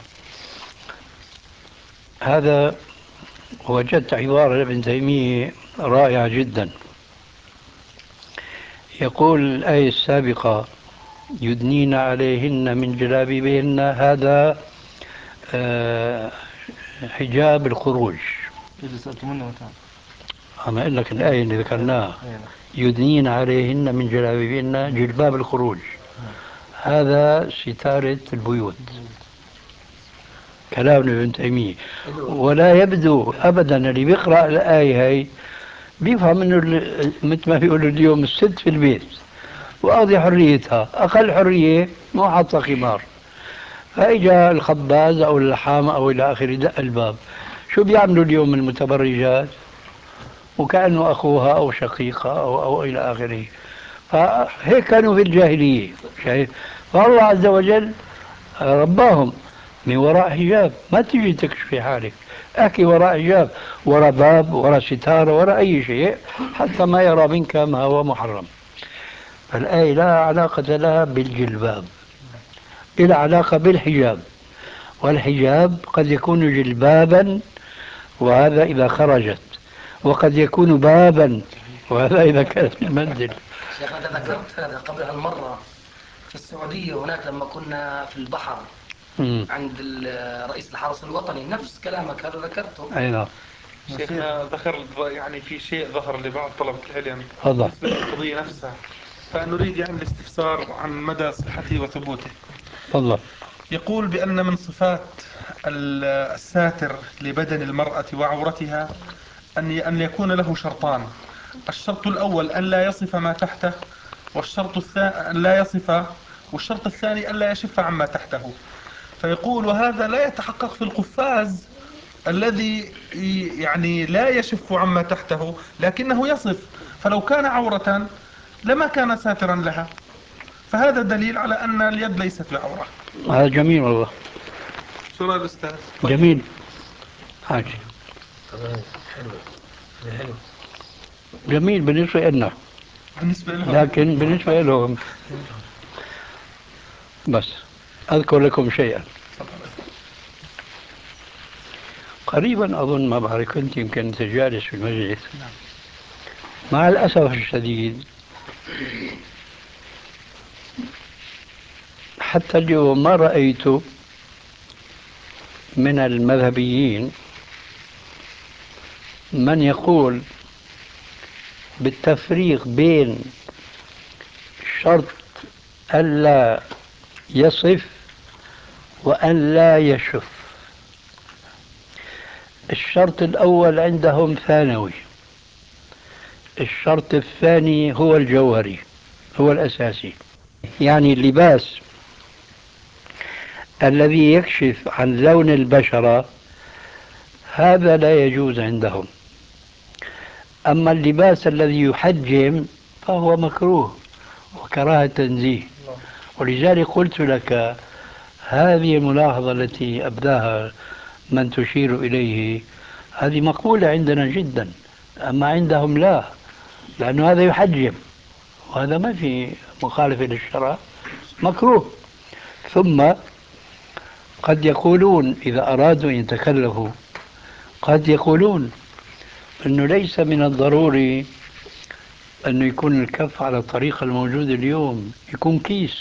هذا وجدت عبارة لابن تيمية رائعة جدا. يقول الآية السابقة يدنين عليهن من جلابيبهن، هذا آه حجاب الخروج. إذا سألتمون متاعا. أما أقول لك الآية اللي ذكرناها يدنين عليهن من جلابيبهن جلباب الخروج، هذا ستارة البيوت. كلام ابن تيمية. ولا يبدو أبدا اللي بيقرأ الآية هي بيفهم انه مثل ما بيقولوا اليوم الست في البيت وقاضي حريتها، اقل حريه مو حاطه خمار، فاجا الخباز او اللحام او الى اخره دق الباب. شو بيعملوا اليوم المتبرجات؟ وكانه اخوها او شقيقها او او الى اخره. فهيك كانوا في الجاهليه. شايف؟ فالله عز وجل رباهم من وراء حجاب. ما تيجي تكشفي حالك، احكي وراء حجاب، وراء باب، وراء ستارة، وراء أي شيء حتى ما يرى منك ما هو محرم. فالآية لا علاقة لها بالجلباب. إلى علاقة بالحجاب، والحجاب قد يكون جلبابا وهذا إذا خرجت، وقد يكون بابا وهذا إذا كانت في المنزل. شيخ أنا ذكرت هذا قبل هالمرة في السعودية هناك لما كنا في البحر مم. عند رئيس الحرس الوطني، نفس كلامك هذا ذكرته. أي نعم. شيخنا ذكر يعني في شيء ظهر لبعض طلبة العلم تفضل. بالنسبة للقضية نفسها، فنريد يعني الاستفسار عن مدى صحته وثبوته. تفضل. يقول بأن من صفات الساتر لبدن المرأة وعورتها أن أن يكون له شرطان: الشرط الأول أن لا يصف ما تحته، والشرط الثاني أن لا يصف والشرط الثاني أن لا يشف عما تحته. فيقول وهذا لا يتحقق في القفاز الذي يعني لا يشف عما تحته لكنه يصف، فلو كان عورة لما كان ساترا لها، فهذا دليل على أن اليد ليست بعورة. هذا جميل والله. شو رأي الأستاذ؟ جميل. حاجة جميل بالنسبة لنا، بالنسبة لهم لكن بالنسبة لهم بس أذكر لكم شيئا قريبا أظن، ما بعرف، كنت يمكن جالس في المجلس. مع الأسف الشديد حتى اليوم ما رأيت من المذهبيين من يقول بالتفريق بين شرط ألا يصف وأن لا يشف. الشرط الأول عندهم ثانوي، الشرط الثاني هو الجوهري، هو الأساسي. يعني اللباس الذي يكشف عن لون البشرة هذا لا يجوز عندهم، أما اللباس الذي يحجم فهو مكروه وكراهة تنزيه. ولذلك قلت لك هذه الملاحظة التي أبداها من تشير إليه هذه مقبولة عندنا جدا، أما عندهم لا، لأنه هذا يحجم وهذا ما في مخالفة للشرع، مكروه. ثم قد يقولون إذا أرادوا أن يتكلفوا قد يقولون أنه ليس من الضروري أنه يكون الكف على الطريقة الموجودة اليوم، يكون كيس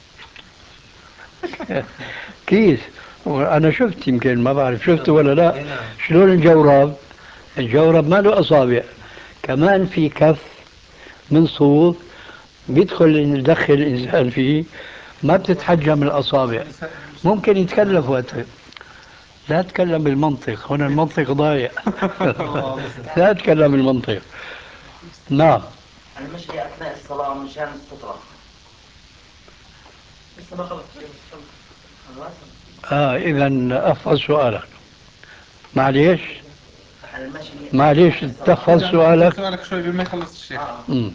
كيس. وأنا شفت، يمكن ما بعرف شفته ولا لا، شلون الجورب، الجورب ما له أصابع، كمان في كف من صوف بيدخل يدخل الإنسان فيه، ما بتتحجم الأصابع. ممكن يتكلف وقتها. لا تكلم بالمنطق، هنا المنطق ضايع. لا تكلم بالمنطق. نعم. المشي أثناء الصلاة مشان السترة. لسه ما خلصت. آه إذا أحفظ سؤالك. معليش معليش تحفظ سؤالك. سؤالك شوي بما يخلص الشيخ. مم.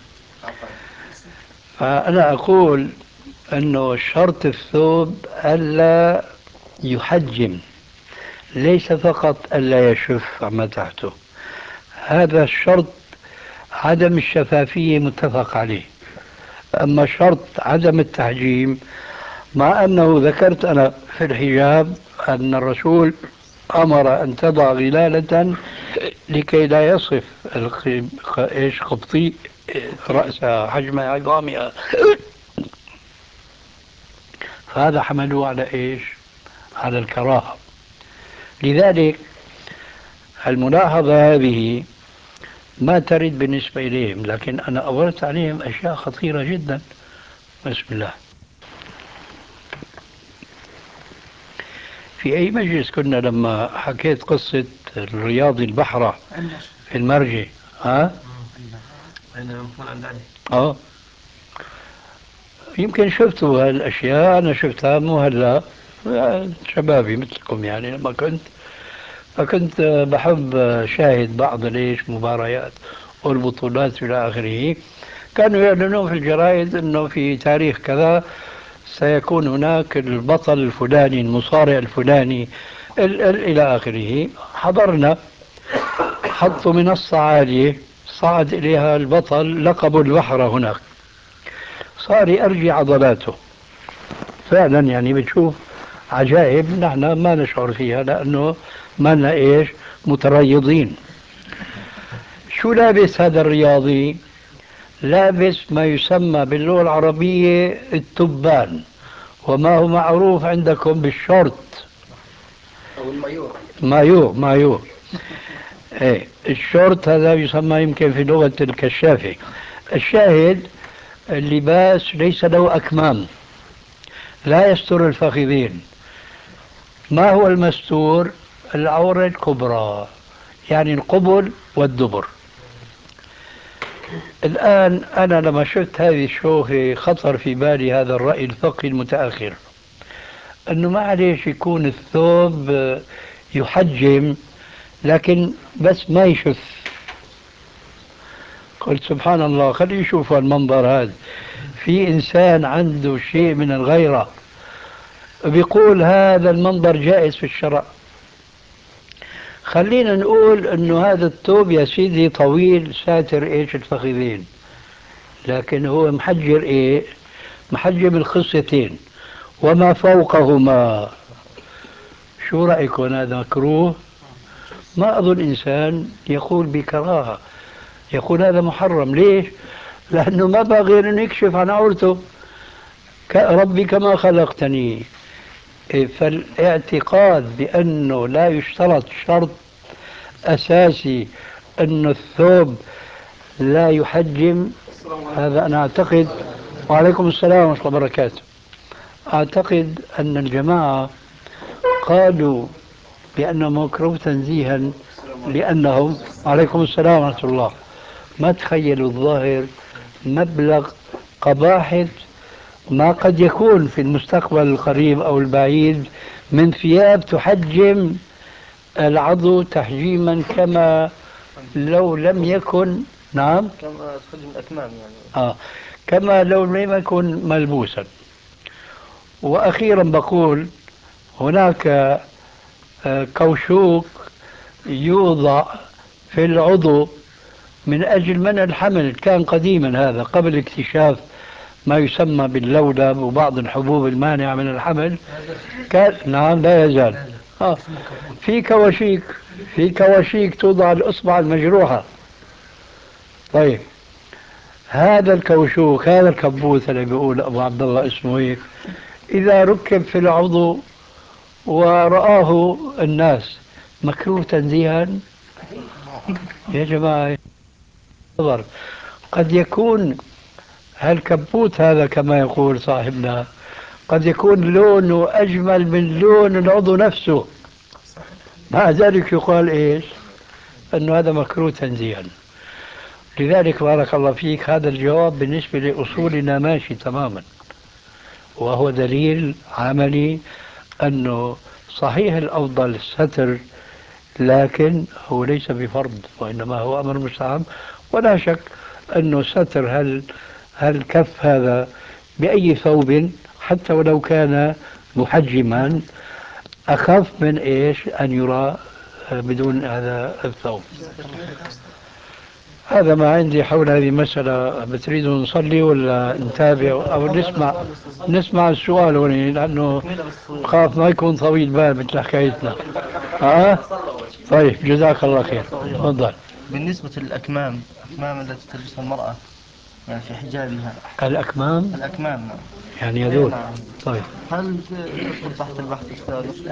فأنا أقول أنه شرط الثوب ألا يحجم، ليس فقط ألا يشف عما تحته، هذا الشرط عدم الشفافية متفق عليه. أما شرط عدم التحجيم، مع أنه ذكرت أنا في الحجاب أن الرسول أمر أن تضع غلالة لكي لا يصف إيش قبطي رأسها حجم عظامها، فهذا حملوه على إيش؟ على الكراهة. لذلك الملاحظة هذه ما ترد بالنسبة إليهم، لكن أنا أورت عليهم أشياء خطيرة جدا. بسم الله. في أي مجلس كنا لما حكيت قصة الرياضي البحرة في المرجي؟ ها؟ اه يمكن شفتوا هالأشياء، أنا شفتها مو هلا، شبابي مثلكم يعني لما كنت، فكنت بحب شاهد بعض ليش مباريات والبطولات إلى آخره. كانوا يعلنون في الجرائد أنه في تاريخ كذا سيكون هناك البطل الفلاني، المصارع الفلاني، ال ال إلى آخره. حضرنا، حطوا منصة عالية صعد إليها البطل، لقب البحر هناك، صار يرجي عضلاته، فعلا يعني بتشوف عجائب نحن ما نشعر فيها لأنه ما لنا إيش متريضين. شو لابس هذا الرياضي؟ لابس ما يسمى باللغة العربية التبان، وما هو معروف عندكم بالشورت أو المايو. مايو مايو ايه الشورت هذا يسمى يمكن في لغة الكشافة. الشاهد اللباس ليس له أكمام، لا يستر الفخذين. ما هو المستور؟ العورة الكبرى، يعني القبل والدبر. الآن أنا لما شفت هذه الشوهة خطر في بالي هذا الرأي الفقهي المتأخر، أنه معلش يكون الثوب يحجم لكن بس ما يشف. قلت سبحان الله، خليه يشوف المنظر هذا. في إنسان عنده شيء من الغيرة بيقول هذا المنظر جائز في الشرع. خلينا نقول انه هذا الثوب يا سيدي طويل ساتر ايش الفخذين، لكن هو محجر ايه؟ محجم الخصيتين وما فوقهما. شو رأيكم، هذا مكروه؟ ما أظن إنسان يقول بكراهة، يقول هذا محرم. ليش؟ لأنه ما بقى غير أن يكشف عن عورته. ربي كما خلقتني. فالاعتقاد بأنه لا يشترط شرط أساسي أن الثوب لا يحجم، هذا أنا أعتقد. وعليكم السلام ورحمة الله وبركاته. أعتقد أن الجماعة قالوا بأنه مكروه تنزيها لأنهم، وعليكم السلام ورحمة الله، ما تخيلوا الظاهر مبلغ قباحة ما قد يكون في المستقبل القريب أو البعيد من ثياب تحجم العضو تحجيما كما لو لم يكن. نعم، كما تحجم الأكمام يعني. آه كما لو لم يكن ملبوسا. وأخيرا بقول هناك آه كوشوك يوضع في العضو من أجل منع الحمل، كان قديما هذا قبل اكتشاف ما يسمى باللولب وبعض الحبوب المانعة من الحمل. كان نعم لا يزال. آه. في كواشيك في كواشيك توضع الإصبع المجروحة. طيب هذا الكوشوك، هذا الكبوت اللي بيقول أبو عبد الله اسمه هيك، إذا ركب في العضو ورآه الناس مكروه تنزيها. يا جماعة نظر، قد يكون هالكبوت هذا كما يقول صاحبنا قد يكون لونه أجمل من لون العضو نفسه، مع ذلك يقال إيش؟ أنه هذا مكروه تنزيها. لذلك بارك الله فيك هذا الجواب بالنسبة لأصولنا ماشي تماما، وهو دليل عملي أنه صحيح الأفضل الستر، لكن هو ليس بفرض وإنما هو أمر مستحب. ولا شك أنه ستر هل هالكف هذا بأي ثوب حتى ولو كان محجما أخف من إيش أن يرى بدون هذا الثوب. هذا ما عندي حول هذه المسألة. بتريدوا نصلي ولا نتابع أو نسمع نسمع السؤال هنا، لأنه خاف ما يكون طويل بال مثل حكايتنا. ها؟ طيب جزاك الله خير، تفضل. بالنسبة للأكمام، الأكمام التي تلبسها المرأة يعني في حجابها. الأكمام الأكمام نعم. يعني هذول. نعم. طيب هل تدخل تحت البحث السادس؟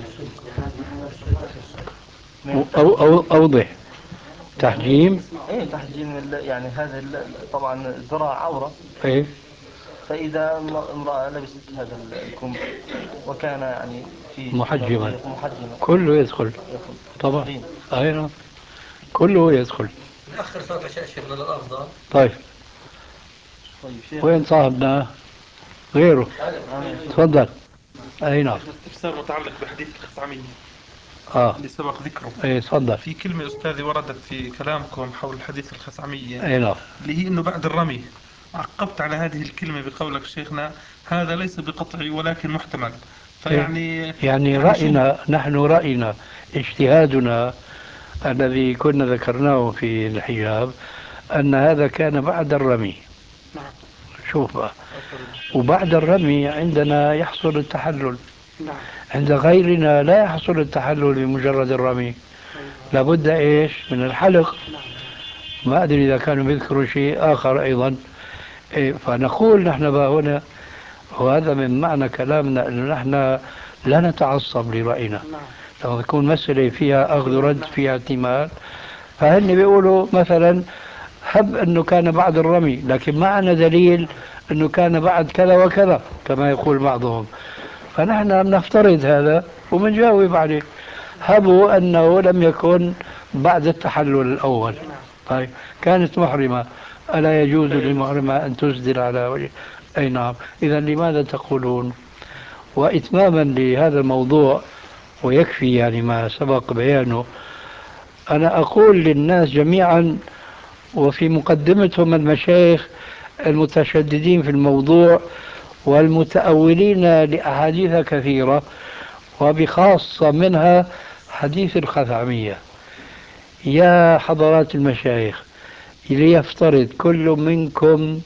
أو أو أوضح تحجيم. ايه تحجيم ال- يعني هذا ال- طبعا الذراع عورة. إيه فإذا امرأة لبست هذا الكم وكان يعني في محجما محجما كله يدخل يدخل طبعا. تحريم. أي نعم كله يدخل. آخر صوت شيخنا للأفضل. طيب طيب شيخ. وين صاحبنا غيره؟ تفضل. أي نعم. استفسار متعلق بحديث الخثعمية آه اللي سبق ذكره. إيه تفضل. في كلمة أستاذي وردت في كلامكم حول الحديث الخثعمية، أي نعم. اللي هي إنه بعد الرمي عقبت على هذه الكلمة بقولك شيخنا هذا ليس بقطعي ولكن محتمل. فيعني يعني يعني شو؟ رأينا نحن رأينا اجتهادنا الذي كنا ذكرناه في الحجاب أن هذا كان بعد الرمي. نعم. نشوفها. وبعد الرمي عندنا يحصل التحلل، عند غيرنا لا يحصل التحلل بمجرد الرمي، لابد إيش من الحلق. ما أدري إذا كانوا بيذكروا شيء آخر أيضا. إيه، فنقول نحن بقى هنا، وهذا من معنى كلامنا، أن نحن لا نتعصب لرأينا. لما تكون مسألة فيها أخذ ورد، فيها احتمال، فهن بيقولوا مثلا هب أنه كان بعد الرمي، لكن معنا دليل أنه كان بعد كذا وكذا كما يقول بعضهم، فنحن بنفترض هذا وبنجاوب عليه. هبوا أنه لم يكن بعد التحلل الأول. طيب كانت محرمة، ألا يجوز للمحرمة أن تسدل على وجه؟ أي نعم. إذا لماذا تقولون؟ وإتماما لهذا الموضوع، ويكفي يعني ما سبق بيانه، أنا أقول للناس جميعا وفي مقدمتهم المشايخ المتشددين في الموضوع والمتأولين لأحاديث كثيرة، وبخاصة منها حديث الخثعمية، يا حضرات المشايخ، ليفترض كل منكم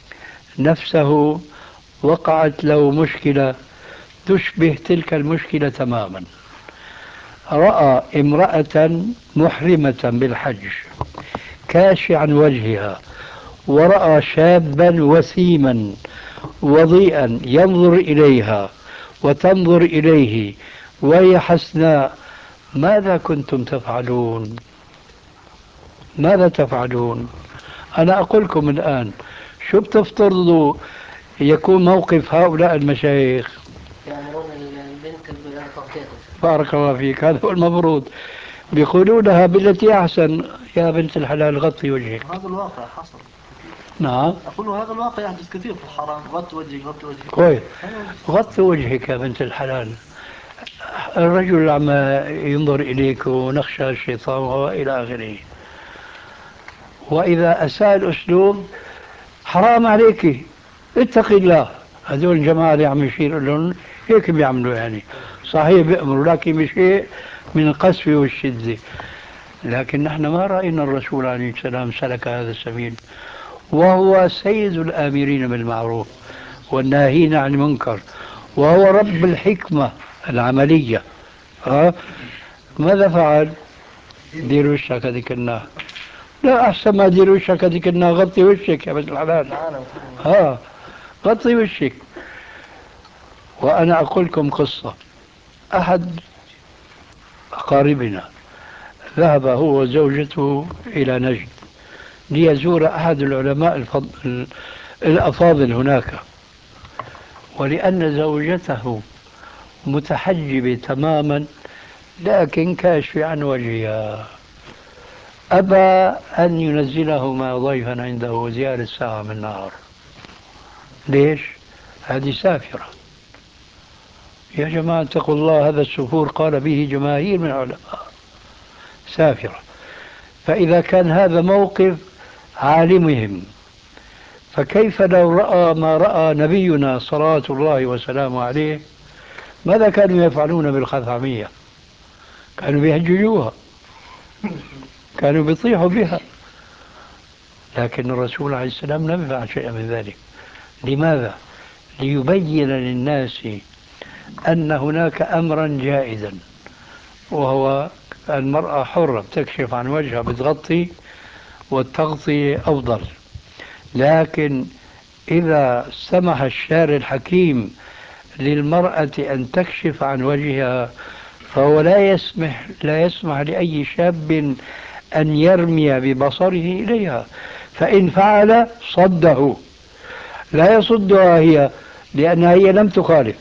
نفسه وقعت له مشكلة تشبه تلك المشكلة تماما. رأى امرأة محرمة بالحج كاشعا وجهها، ورأى شابا وسيما وضيئا ينظر إليها وتنظر إليه وهي حسناء، ماذا كنتم تفعلون؟ ماذا تفعلون؟ أنا أقول لكم الآن، شو بتفترضوا يكون موقف هؤلاء المشايخ؟ يأمرون البنت بتغطيته. بارك الله فيك، هذا هو المفروض. بيقولونها بالتي أحسن، يا بنت الحلال غطي وجهك. هذا الواقع حصل. نعم. أقول هذا الواقع يحدث كثير في الحرام، غطي وجهك غطي وجهك. كويس، غطي وجهك يا بنت الحلال. الرجل عم ينظر إليك ونخشى الشيطان وإلى آخره. وإذا أساء الأسلوب، حرام عليك اتقي الله. هذول الجماعة اللي عم يشير لهم هيك بيعملوا، يعني صحيح بيأمروا لكن بشيء من القسوة والشدة. لكن نحن ما رأينا الرسول عليه السلام سلك هذا السبيل، وهو سيد الآمرين بالمعروف والناهين عن المنكر، وهو رب الحكمة العملية. ها؟ ماذا فعل؟ دير وشك هذيك النار. لا، أحسن ما دير وشك هذيك النار غطي وشك يا بنت الحلال. ها، غطي وشك. وأنا أقول لكم قصة. أحد أقاربنا ذهب هو وزوجته إلى نجد ليزور أحد العلماء الفضل الأفاضل هناك، ولأن زوجته متحجبة تماما لكن كاشفة عن وجهها، أبى أن ينزلهما ضيفا عنده زيارة ساعة من النهار. ليش؟ هذه سافرة. يا جماعة اتقوا الله، هذا السفور قال به جماهير من العلماء، سافرة. فإذا كان هذا موقف عالمهم، فكيف لو رأى ما رأى نبينا صلوات الله وسلامه عليه؟ ماذا كانوا يفعلون بالخثعمية؟ كانوا بيهججوها، كانوا بيطيحوا بها. لكن الرسول عليه السلام لم يفعل شيئا من ذلك. لماذا؟ ليبين للناس أن هناك أمرا جائزا، وهو المرأة حرة تكشف عن وجهها بتغطي، والتغطية أفضل. لكن إذا سمح الشارع الحكيم للمرأة أن تكشف عن وجهها، فهو لا يسمح لا يسمح لأي شاب أن يرمي ببصره إليها، فإن فعل صده. لا يصدها هي، لأنها هي لم تخالف،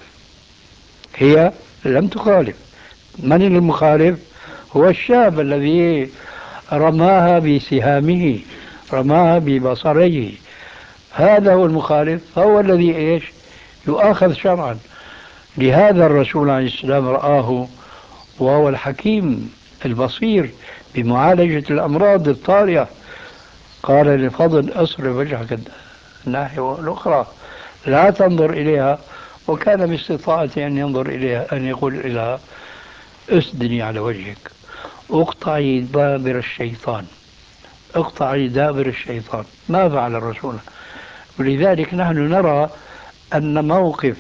هي لم تخالف. من المخالف؟ هو الشاب الذي رماها بسهامه، رماها ببصره، هذا هو المخالف، فهو الذي إيش يؤاخذ شرعا. لهذا الرسول عليه السلام رآه، وهو الحكيم البصير بمعالجة الأمراض الطارئة، قال للفضل اصرف وجهك الناحية الأخرى لا تنظر إليها، وكان باستطاعته أن ينظر إليها، أن يقول لها اسدني على وجهك، اقطعي دابر الشيطان، اقطعي دابر الشيطان. ما فعل الرسول؟ ولذلك نحن نرى أن موقف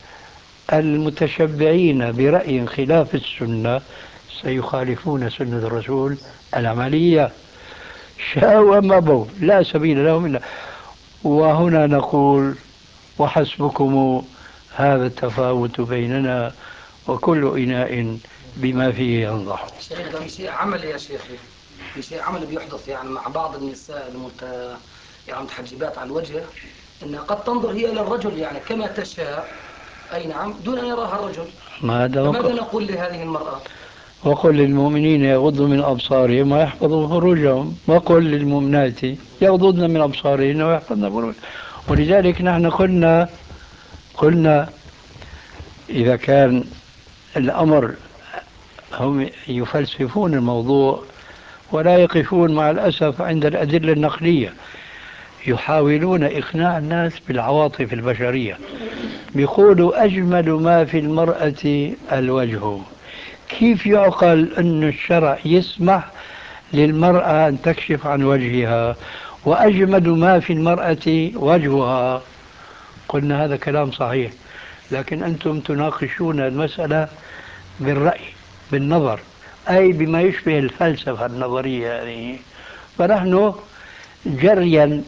المتشبعين برأي خلاف السنة سيخالفون سنة الرسول العملية شاءوا أم أبوا، لا سبيل لهم إلا. وهنا نقول وحسبكم هذا التفاوت بيننا وكل إناء بما فيه ينضح. شيخ ده في شيء عملي يا شيخ، في شيء عملي بيحدث يعني مع بعض النساء المت... يعني متحجبات على الوجه، أنها قد تنظر هي إلى الرجل يعني كما تشاء، أي نعم، دون أن يراها الرجل. ماذا فماذا نقول لهذه المرأة؟ وقل للمؤمنين يغضوا من أبصارهم ويحفظوا فروجهم وقل للمؤمنات يغضضن من أبصارهن ويحفظن فروجهن. ولذلك نحن قلنا قلنا إذا كان الأمر هم يفلسفون الموضوع ولا يقفون مع الأسف عند الأدلة النقلية، يحاولون إقناع الناس بالعواطف البشرية، بيقولوا أجمل ما في المرأة الوجه. كيف يعقل أن الشرع يسمح للمرأة أن تكشف عن وجهها وأجمل ما في المرأة وجهها؟ قلنا هذا كلام صحيح، لكن أنتم تناقشون المسألة بالرأي بالنظر، أي بما يشبه الفلسفة النظرية هذه. فنحن جريا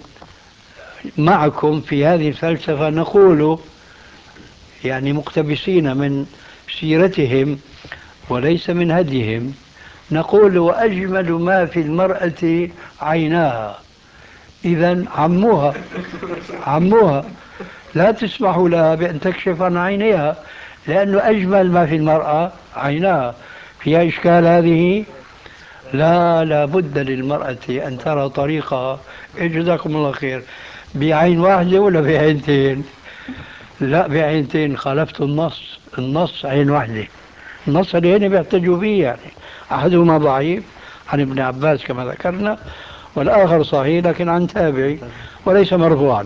معكم في هذه الفلسفة نقول يعني مقتبسين من سيرتهم وليس من هديهم، نقول وأجمل ما في المرأة عيناها. إذن عموها عموها لا تسمحوا لها بأن تكشف عن عينيها، لأنه أجمل ما في المرأة عيناها. فيها إشكال هذه؟ لا لا بد للمرأة أن ترى طريقها. جزاكم الله خير. بعين واحدة ولا بعينتين؟ لا بعينتين، خالفت النص. النص عين واحدة. النص اللي هنا بيحتجوا فيه يعني أحدهما ضعيف عن ابن عباس كما ذكرنا، والآخر صحيح لكن عن تابعي وليس مرفوعا.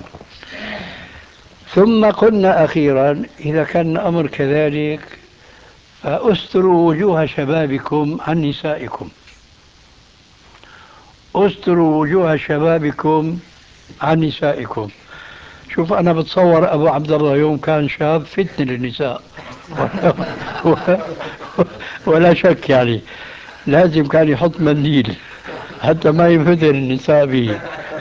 ثم قلنا أخيرا إذا كان الأمر كذلك فأستروا وجوه شبابكم عن نسائكم. أستروا وجوه شبابكم عن نسائكم. شوف أنا بتصور أبو عبد الله يوم كان شاب فتن للنساء ولا شك يعني لازم كان يحط منديل حتى ما ينفتن النساء به.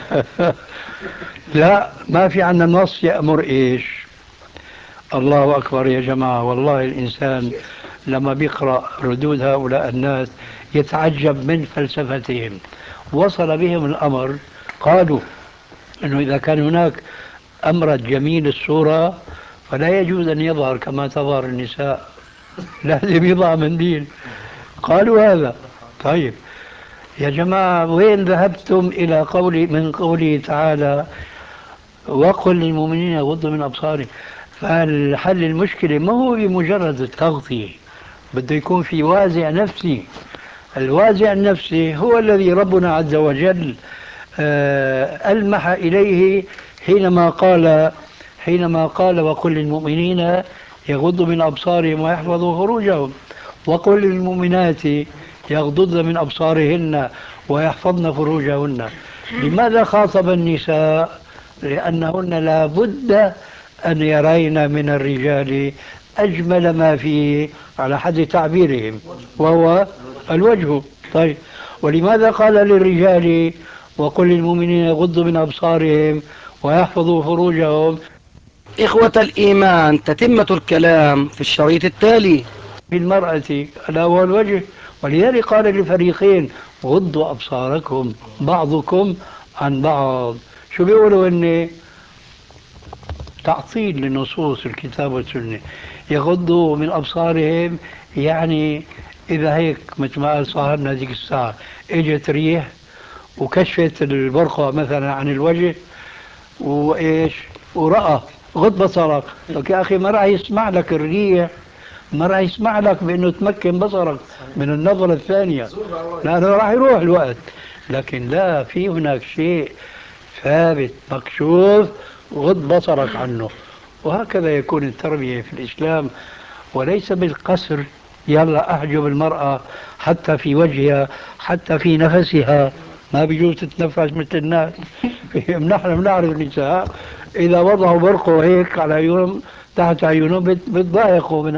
لا ما في عنا نص يأمر إيش. الله أكبر يا جماعة، والله الإنسان لما بيقرأ ردود هؤلاء الناس يتعجب من فلسفتهم. وصل بهم الأمر قالوا أنه إذا كان هناك أمر جميل الصورة فلا يجوز أن يظهر كما تظهر النساء، لازم يضع منديل. قالوا هذا. طيب يا جماعة وين ذهبتم إلى قول من قوله تعالى وقل للمؤمنين يغضوا من أبصارهم؟ فالحل المشكلة ما هو بمجرد التغطية، بده يكون في وازع نفسي. الوازع النفسي هو الذي ربنا عز وجل ألمح إليه حينما قال حينما قال وقل للمؤمنين يغضوا من أبصارهم ويحفظوا فروجهم، وقل للمؤمنات يغضضن من أبصارهن ويحفظن فروجهن. لماذا خاطب النساء؟ لأنهن لا بد أن يرين من الرجال أجمل ما فيه على حد تعبيرهم وهو الوجه. طيب ولماذا قال للرجال وقل للمؤمنين يغضوا من أبصارهم ويحفظوا فروجهم؟ إخوة الإيمان، تتمة الكلام في الشريط التالي. في المرأة ألا هو الوجه. ولذلك قال للفريقين غضوا أبصاركم بعضكم عن بعض. شو بيقولوا إن تعطيل لنصوص الكتاب والسنة. يغضوا من أبصارهم يعني إذا هيك مثل ما قال صاحبنا هذيك الساعة إجت ريح وكشفت البرقع مثلا عن الوجه وإيش ورأى غض بصرك، لك يا أخي ما راح يسمع لك الريح، ما راح يسمع لك بأنه تمكن بصرك من النظرة الثانية، لأنه راح يروح الوقت. لكن لا، في هناك شيء ثابت مكشوف غض بصرك عنه. وهكذا يكون التربية في الإسلام، وليس بالقصر يلا أحجب المرأة حتى في وجهها حتى في نفسها. ما بيجوز تتنفس مثل الناس. نحن بنعرف النساء إذا وضعوا برقوا هيك على عيونهم تحت عيونهم بت- بتضايقوا من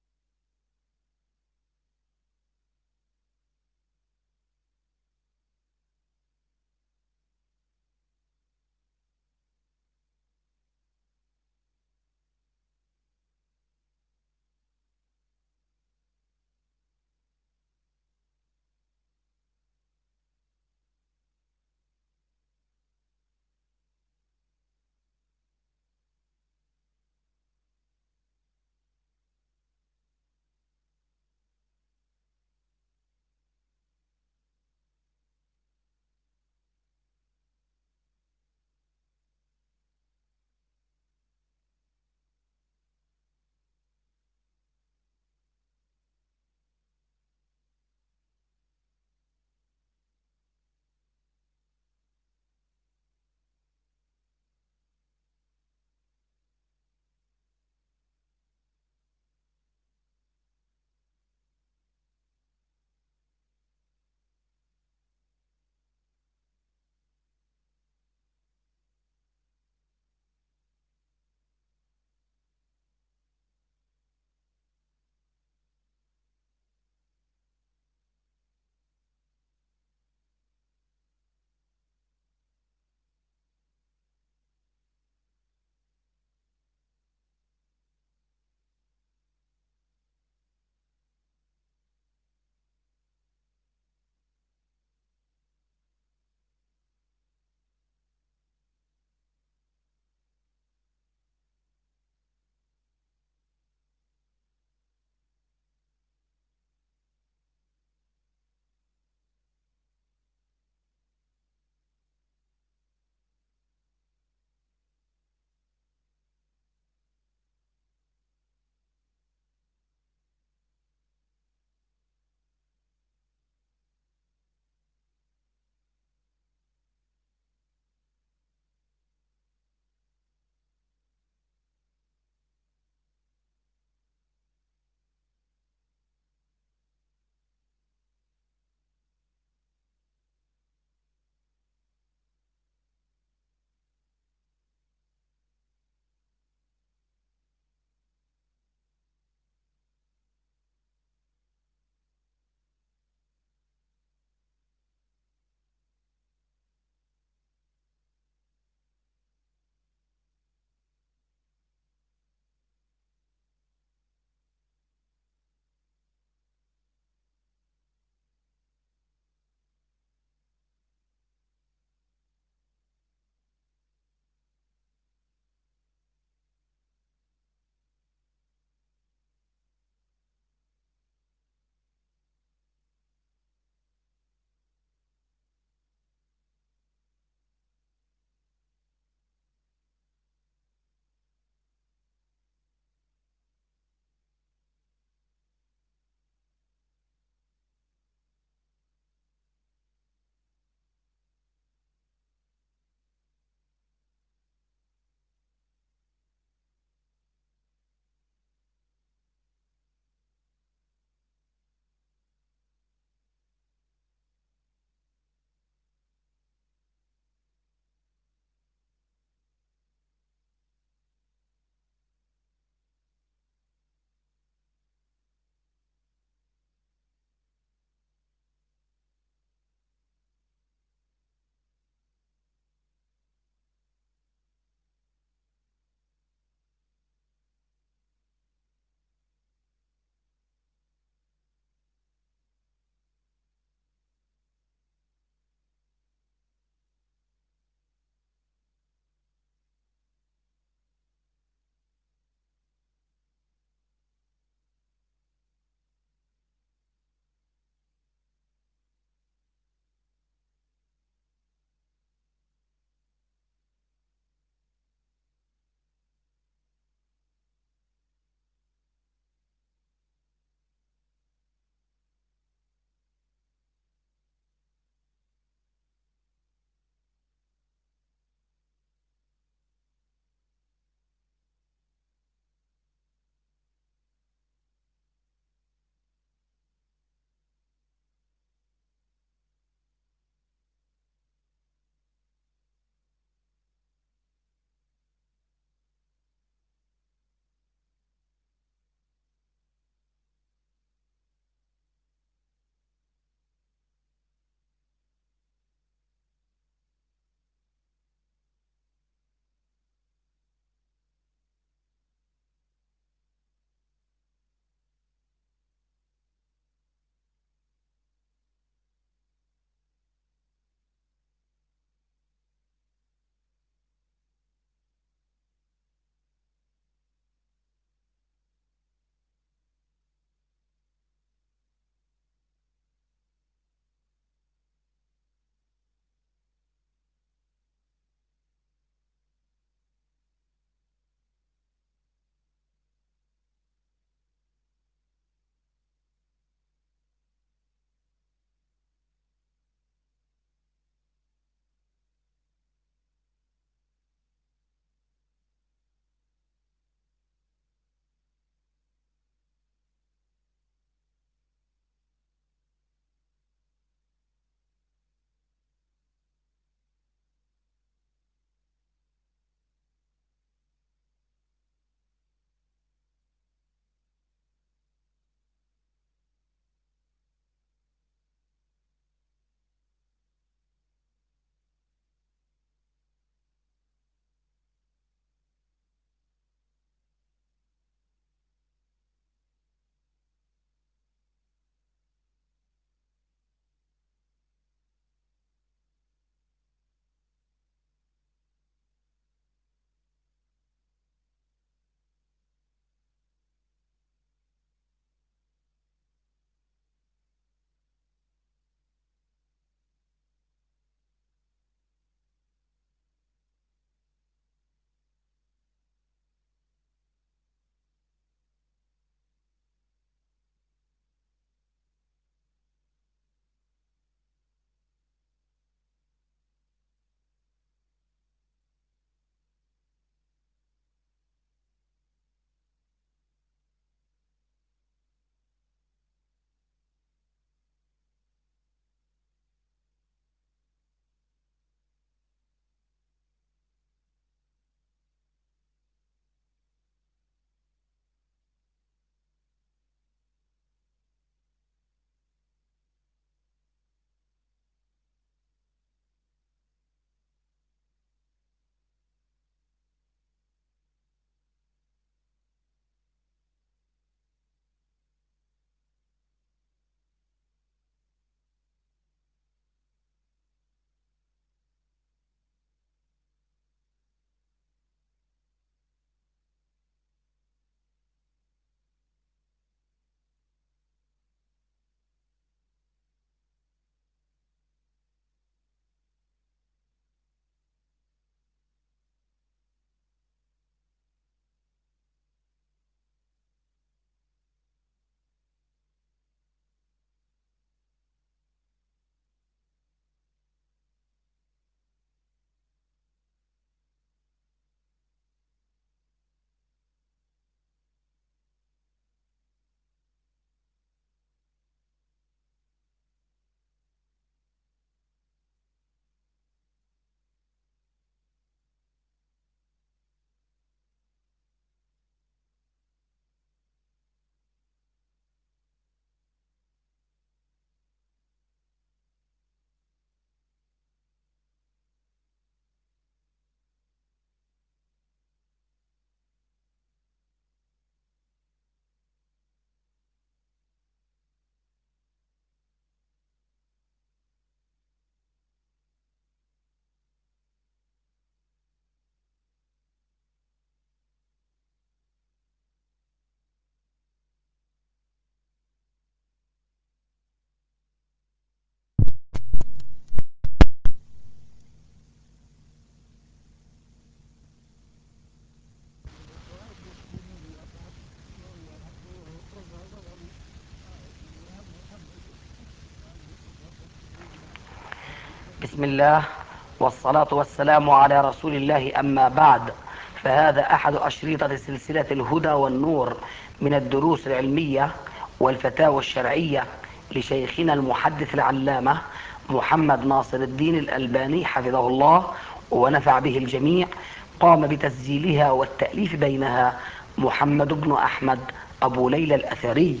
بسم الله والصلاة والسلام على رسول الله، أما بعد، فهذا أحد أشريطة سلسلة الهدى والنور من الدروس العلمية والفتاوى الشرعية لشيخنا المحدث العلامة محمد ناصر الدين الألباني حفظه الله ونفع به الجميع. قام بتسجيلها والتأليف بينها محمد بن أحمد أبو ليلى الأثري.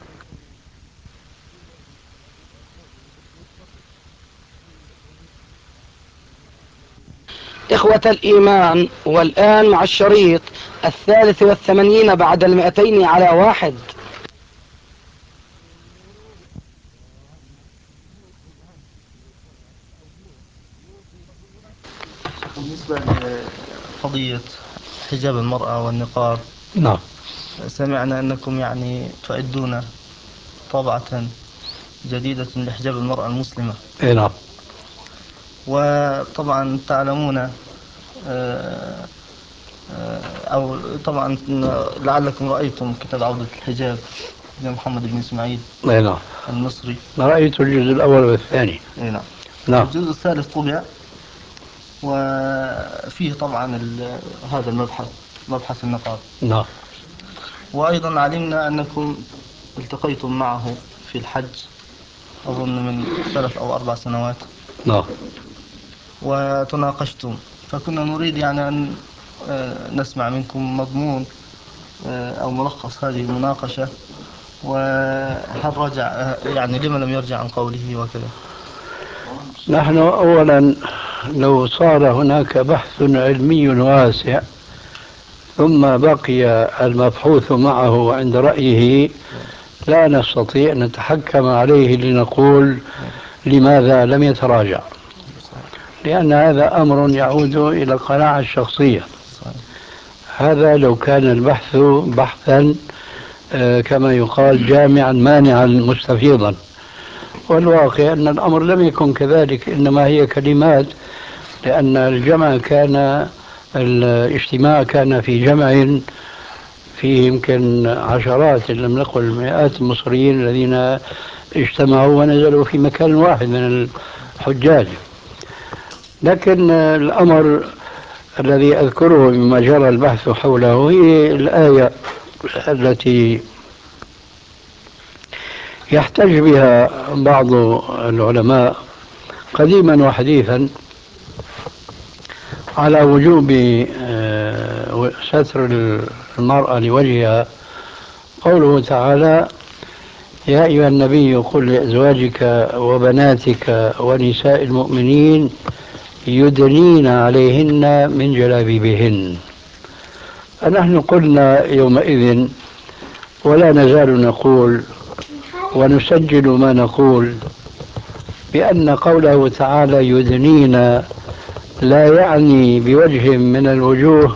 إخوة الإيمان، والآن مع الشريط الثالث والثمانين بعد المئتين على واحد. بالنسبة لقضية حجاب المرأة والنقاب، نعم. سمعنا أنكم يعني تعدون طبعة جديدة لحجاب المرأة المسلمة. إيه نعم. وطبعا تعلمون آه، آه، أو طبعا لعلكم رأيتم كتاب عودة الحجاب لمحمد بن إسماعيل إيه نعم. المصري. رأيت الجزء الأول والثاني. إيه نعم. نعم. الجزء الثالث طبع، وفيه طبعا هذا المبحث، مبحث النقاب. نعم. وأيضا علمنا أنكم التقيتم معه في الحج، أظن من ثلاث أو أربع سنوات. نعم. وتناقشتم، فكنا نريد يعني أن نسمع منكم مضمون أو ملخص هذه المناقشة، وهل رجع يعني لما لم يرجع عن قوله وكذا. نحن أولا لو صار هناك بحث علمي واسع ثم بقي المبحوث معه عند رأيه لا نستطيع أن نتحكم عليه لنقول لماذا لم يتراجع، لأن هذا أمر يعود إلى القناعة الشخصية. هذا لو كان البحث بحثا كما يقال جامعا مانعا مستفيضا، والواقع أن الأمر لم يكن كذلك، إنما هي كلمات، لأن الجمع كان الاجتماع كان في جمع فيه يمكن عشرات إن لم نقل مئات المصريين الذين اجتمعوا ونزلوا في مكان واحد من الحجاج. لكن الأمر الذي أذكره مما جرى البحث حوله هي الآية التي يحتج بها بعض العلماء قديما وحديثا على وجوب ستر المرأة لوجهها. قوله تعالى: يا أيها النبي قل لأزواجك وبناتك ونساء المؤمنين يدنين عليهن من جلابيبهن. فنحن قلنا يومئذ ولا نزال نقول ونسجل ما نقول بأن قوله تعالى يدنين لا يعني بوجه من الوجوه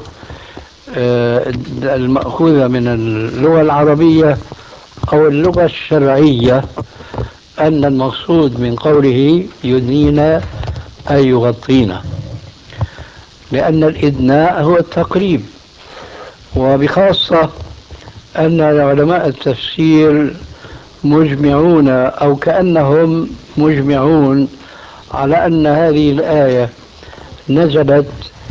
المأخوذة من اللغة العربية أو اللغة الشرعية أن المقصود من قوله يدنين أي يغطين، لأن الإدناء هو التقريب. وبخاصة أن علماء التفسير مجمعون أو كأنهم مجمعون على أن هذه الآية نزلت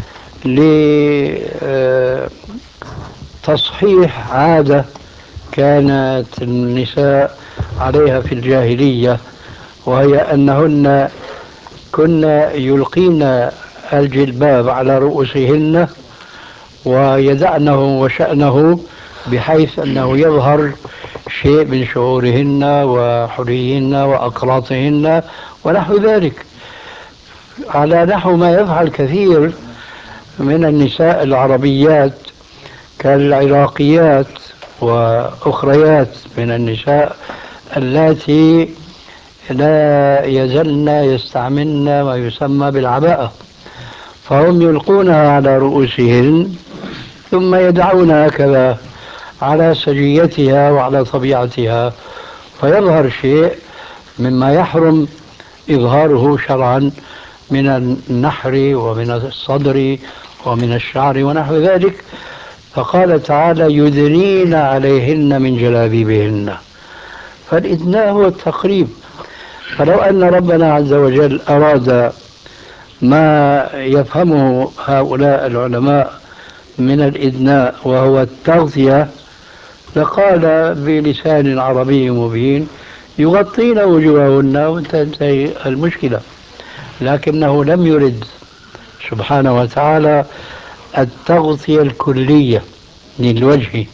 لتصحيح عادة كانت النساء عليها في الجاهلية، وهي أنهن كن يلقين الجلباب على رؤوسهن ويدعنه وشأنه بحيث أنه يظهر شيء من شعورهن وحليهن وأقراطهن ونحو ذلك، على نحو ما يفعل كثير من النساء العربيات كالعراقيات وأخريات من النساء اللاتي لا يزلن يستعملن ما يسمى بالعباءة، فهم يلقونها على رؤوسهن ثم يدعونها هكذا على سجيتها وعلى طبيعتها، فيظهر شيء مما يحرم إظهاره شرعا من النحر ومن الصدر ومن الشعر ونحو ذلك. فقال تعالى يدنين عليهن من جلابيبهن، فالإدناء هو التقريب. فلو أن ربنا عز وجل أراد ما يفهمه هؤلاء العلماء من الإدناء وهو التغطية لقال بلسان عربي مبين يغطين وجوههن وتنتهي المشكلة، لكنه لم يرد سبحانه وتعالى التغطية الكلية للوجه،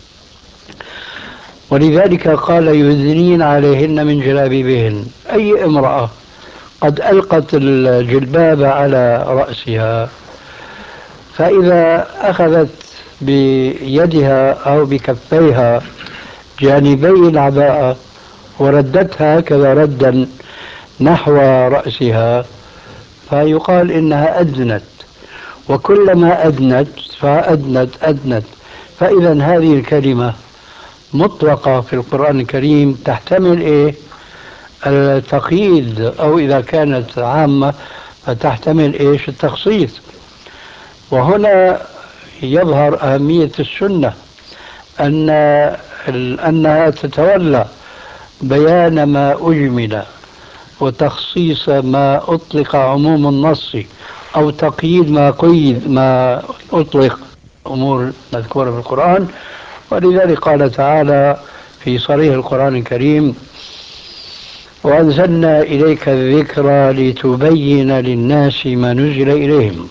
ولذلك قال يدنين عليهن من جلابيبهن. أي امرأة قد ألقت الجلباب على رأسها فإذا أخذت بيدها أو بكفيها جانبي العباءة وردتها هكذا ردا نحو رأسها فيقال إنها أدنت، وكلما أدنت فأدنت أدنت. فإذا هذه الكلمة مطلقة في القرآن الكريم تحتمل إيه؟ التقييد، أو إذا كانت عامة فتحتمل إيش؟ التخصيص. وهنا يظهر أهمية السنة أن أنها تتولى بيان ما أجمل وتخصيص ما أطلق عموم النص أو تقييد ما قيد ما أطلق أمور مذكورة في القرآن. ولذلك قال تعالى في صريح القرآن الكريم وأنزلنا إليك الذكر لتبين للناس ما نزل إليهم.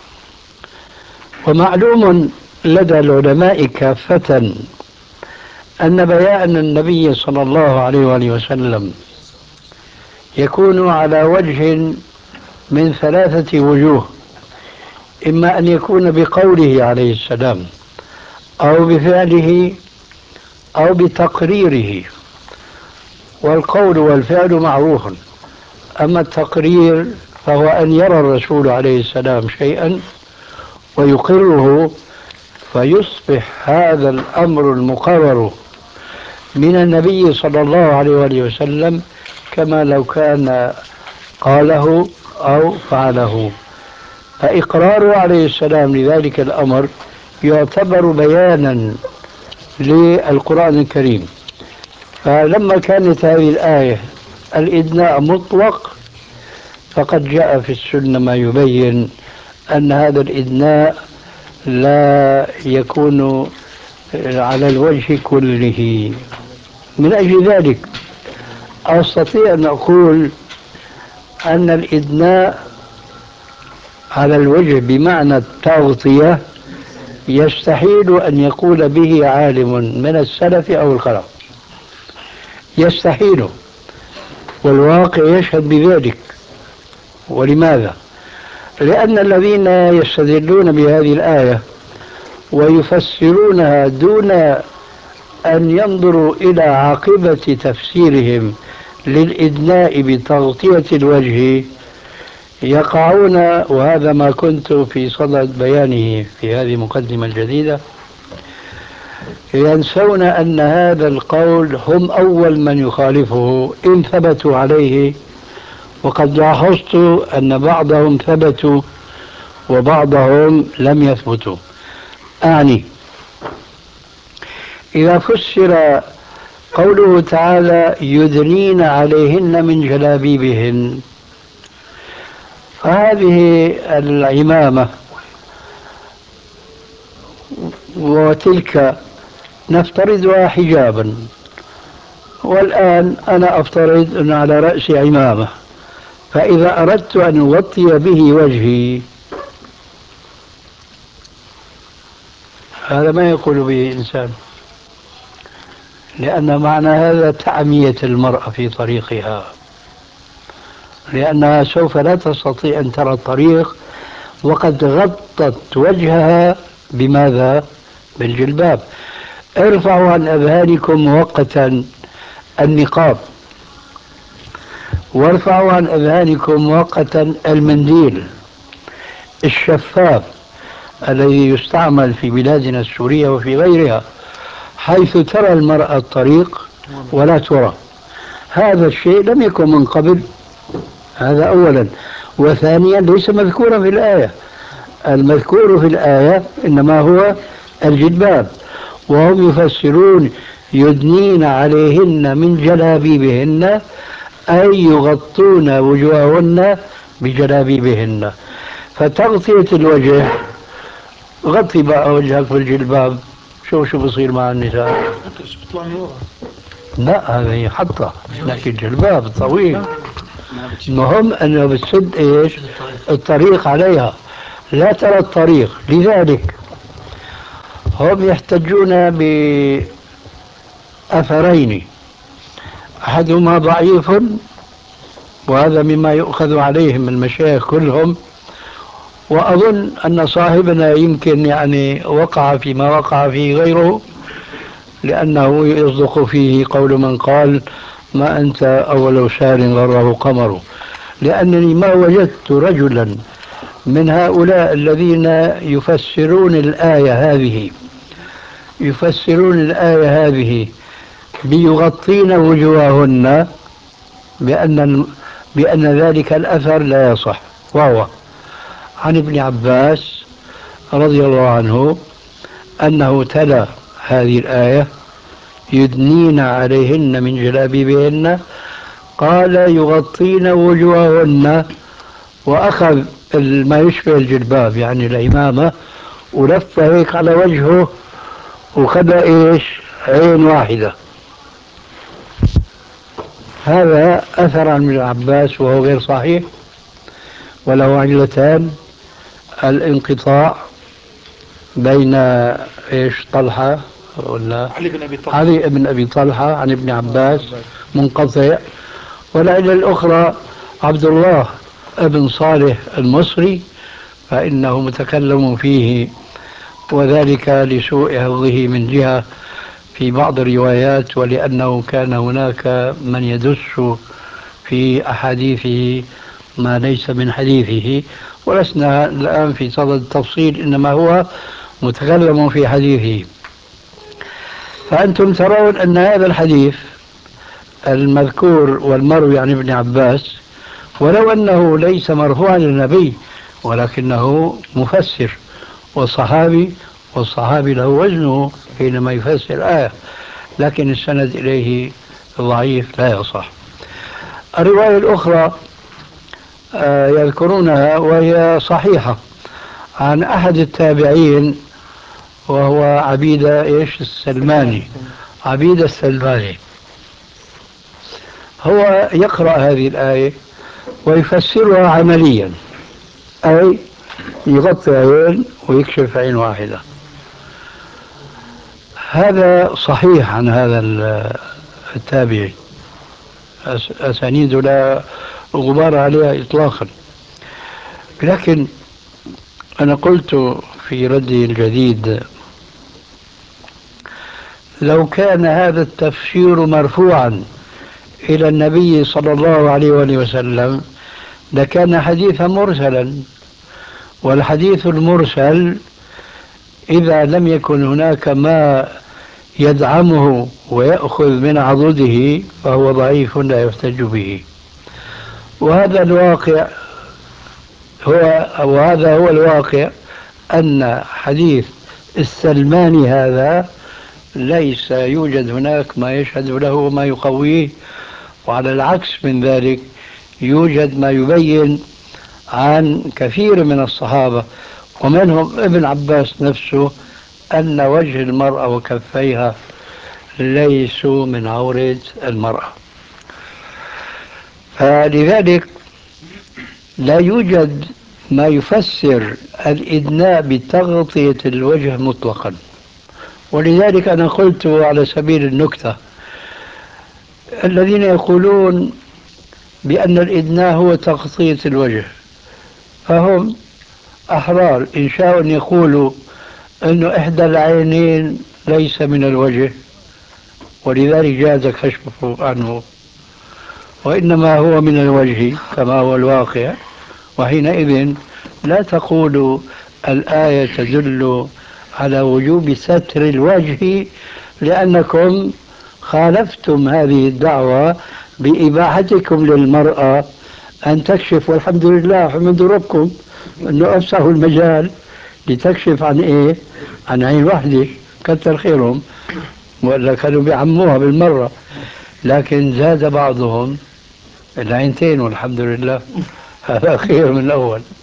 ومعلوم لدى العلماء كافة أن بيان النبي صلى الله عليه وآله وسلم يكون على وجه من ثلاثة وجوه: إما أن يكون بقوله عليه السلام أو بفعله أو بتقريره، والقول والفعل معروف، أما التقرير فهو أن يرى الرسول عليه السلام شيئا ويقره فيصبح هذا الأمر المقرر من النبي صلى الله عليه وآله وسلم كما لو كان قاله أو فعله، فإقراره عليه السلام لذلك الأمر يعتبر بيانا للقرآن الكريم. فلما كانت هذه الآية الإدناء مطلق فقد جاء في السنة ما يبين أن هذا الإدناء لا يكون على الوجه كله. من أجل ذلك أستطيع أن أقول أن الإدناء على الوجه بمعنى التغطية يستحيل أن يقول به عالم من السلف أو الخلف، يستحيل، والواقع يشهد بذلك. ولماذا؟ لأن الذين يستدلون بهذه الآية ويفسرونها دون أن ينظروا إلى عاقبة تفسيرهم للإدناء بتغطية الوجه يقعون، وهذا ما كنت في صدد بيانه في هذه المقدمة الجديدة، ينسون أن هذا القول هم أول من يخالفه إن ثبتوا عليه، وقد لاحظت أن بعضهم ثبتوا وبعضهم لم يثبتوا. أعني إذا فسر قوله تعالى يدنين عليهن من جلابيبهن، فهذه العمامة وتلك نفترضها حجابا، والآن أنا أفترض أن على رأسي عمامة، فإذا أردت أن أغطي به وجهي هذا ما يقول به إنسان، لأن معنى هذا تعمية المرأة في طريقها، لأنها سوف لا تستطيع أن ترى الطريق وقد غطت وجهها بماذا؟ بالجلباب. ارفعوا عن أذهانكم مؤقتا النقاب، وارفعوا عن أذهانكم مؤقتا المنديل الشفاف الذي يستعمل في بلادنا السورية وفي غيرها، حيث ترى المرأة الطريق ولا ترى. هذا الشيء لم يكن من قبل، هذا أولا. وثانيا ليس مذكورا في الآية، المذكور في الآية إنما هو الجلباب، وهم يفسرون يدنين عليهن من جلابيبهن أي يغطون وجوههن بجلابيبهن. فتغطية الوجه، غطي بقى وجهك بالجلباب، شوف شو بصير مع النساء. بيطلع من ورا. لا هذا هي حطها، لكن جلباب طويل. المهم انه بتسد ايش؟ الطريق عليها، لا ترى الطريق. لذلك هم يحتجون بأثرين، أحدهما ضعيف، وهذا مما يؤخذ عليهم المشايخ كلهم، وأظن أن صاحبنا يمكن يعني وقع فيما وقع فيه غيره، لأنه يصدق فيه قول من قال ما أنت أول شهر غره قمر. لأنني ما وجدت رجلا من هؤلاء الذين يفسرون الآية هذه يفسرون الآية هذه بيغطين وجوههن بأن بأن ذلك الأثر لا يصح، وهو عن ابن عباس رضي الله عنه أنه تلا هذه الآية يدنين عليهن من جلابيبهن، قال يغطين وجوههن، وأخذ ما يشبه الجلباب يعني العمامة ولف هيك على وجهه وخذ إيش عين واحدة. هذا أثر عن ابن عباس وهو غير صحيح، وله علتان: الانقطاع بين إيش طلحة ولا علي بن أبي طلحة علي بن أبي طلحة عن ابن عباس منقطع، والعلة الأخرى عبد الله ابن صالح المصري فإنه متكلم فيه، وذلك لسوء حفظه من جهة في بعض الروايات، ولأنه كان هناك من يدس في أحاديثه ما ليس من حديثه، ولسنا الآن في صدد التفصيل، إنما هو متكلم في حديثه. فأنتم ترون أن هذا الحديث المذكور والمروي عن ابن عباس، ولو أنه ليس مرفوعا للنبي ولكنه مفسر والصحابي، والصحابي له وزنه حينما يفسر الآية، لكن السند إليه ضعيف لا يصح. الرواية الأخرى آه يذكرونها وهي صحيحة عن أحد التابعين وهو عبيدة إيش السلماني، عبيدة السلماني، هو يقرأ هذه الآية ويفسرها عمليا، أي يغطي عين ويكشف عين واحدة. هذا صحيح عن هذا التابعي، أسانيد لا غبار عليها إطلاقا. لكن أنا قلت في ردي الجديد لو كان هذا التفسير مرفوعا إلى النبي صلى الله عليه وسلم لكان حديثا مرسلا، والحديث المرسل إذا لم يكن هناك ما يدعمه ويأخذ من عضده فهو ضعيف لا يحتج به. وهذا الواقع هو وهذا هو الواقع أن حديث السلماني هذا ليس يوجد هناك ما يشهد له وما يقويه، وعلى العكس من ذلك يوجد ما يبين عن كثير من الصحابة ومنهم ابن عباس نفسه أن وجه المرأة وكفيها ليسوا من عورة المرأة. فلذلك لا يوجد ما يفسر الإدناء بتغطية الوجه مطلقا. ولذلك أنا قلت على سبيل النكتة الذين يقولون بأن الإدناء هو تغطية الوجه فهم أحرار إن شاءوا أن يقولوا أن إحدى العينين ليس من الوجه ولذلك جاز كشفه عنه، وإنما هو من الوجه كما هو الواقع، وحينئذ لا تقولوا الآية تدل على وجوب ستر الوجه لأنكم خالفتم هذه الدعوة بإباحتكم للمرأة أن تكشف، والحمد لله حمد ربكم أنه أفسحوا المجال لتكشف عن إيه؟ عن عين واحدة، كتر خيرهم، ولا كانوا بيعموها بالمرة، لكن زاد بعضهم العينتين والحمد لله هذا خير من الأول.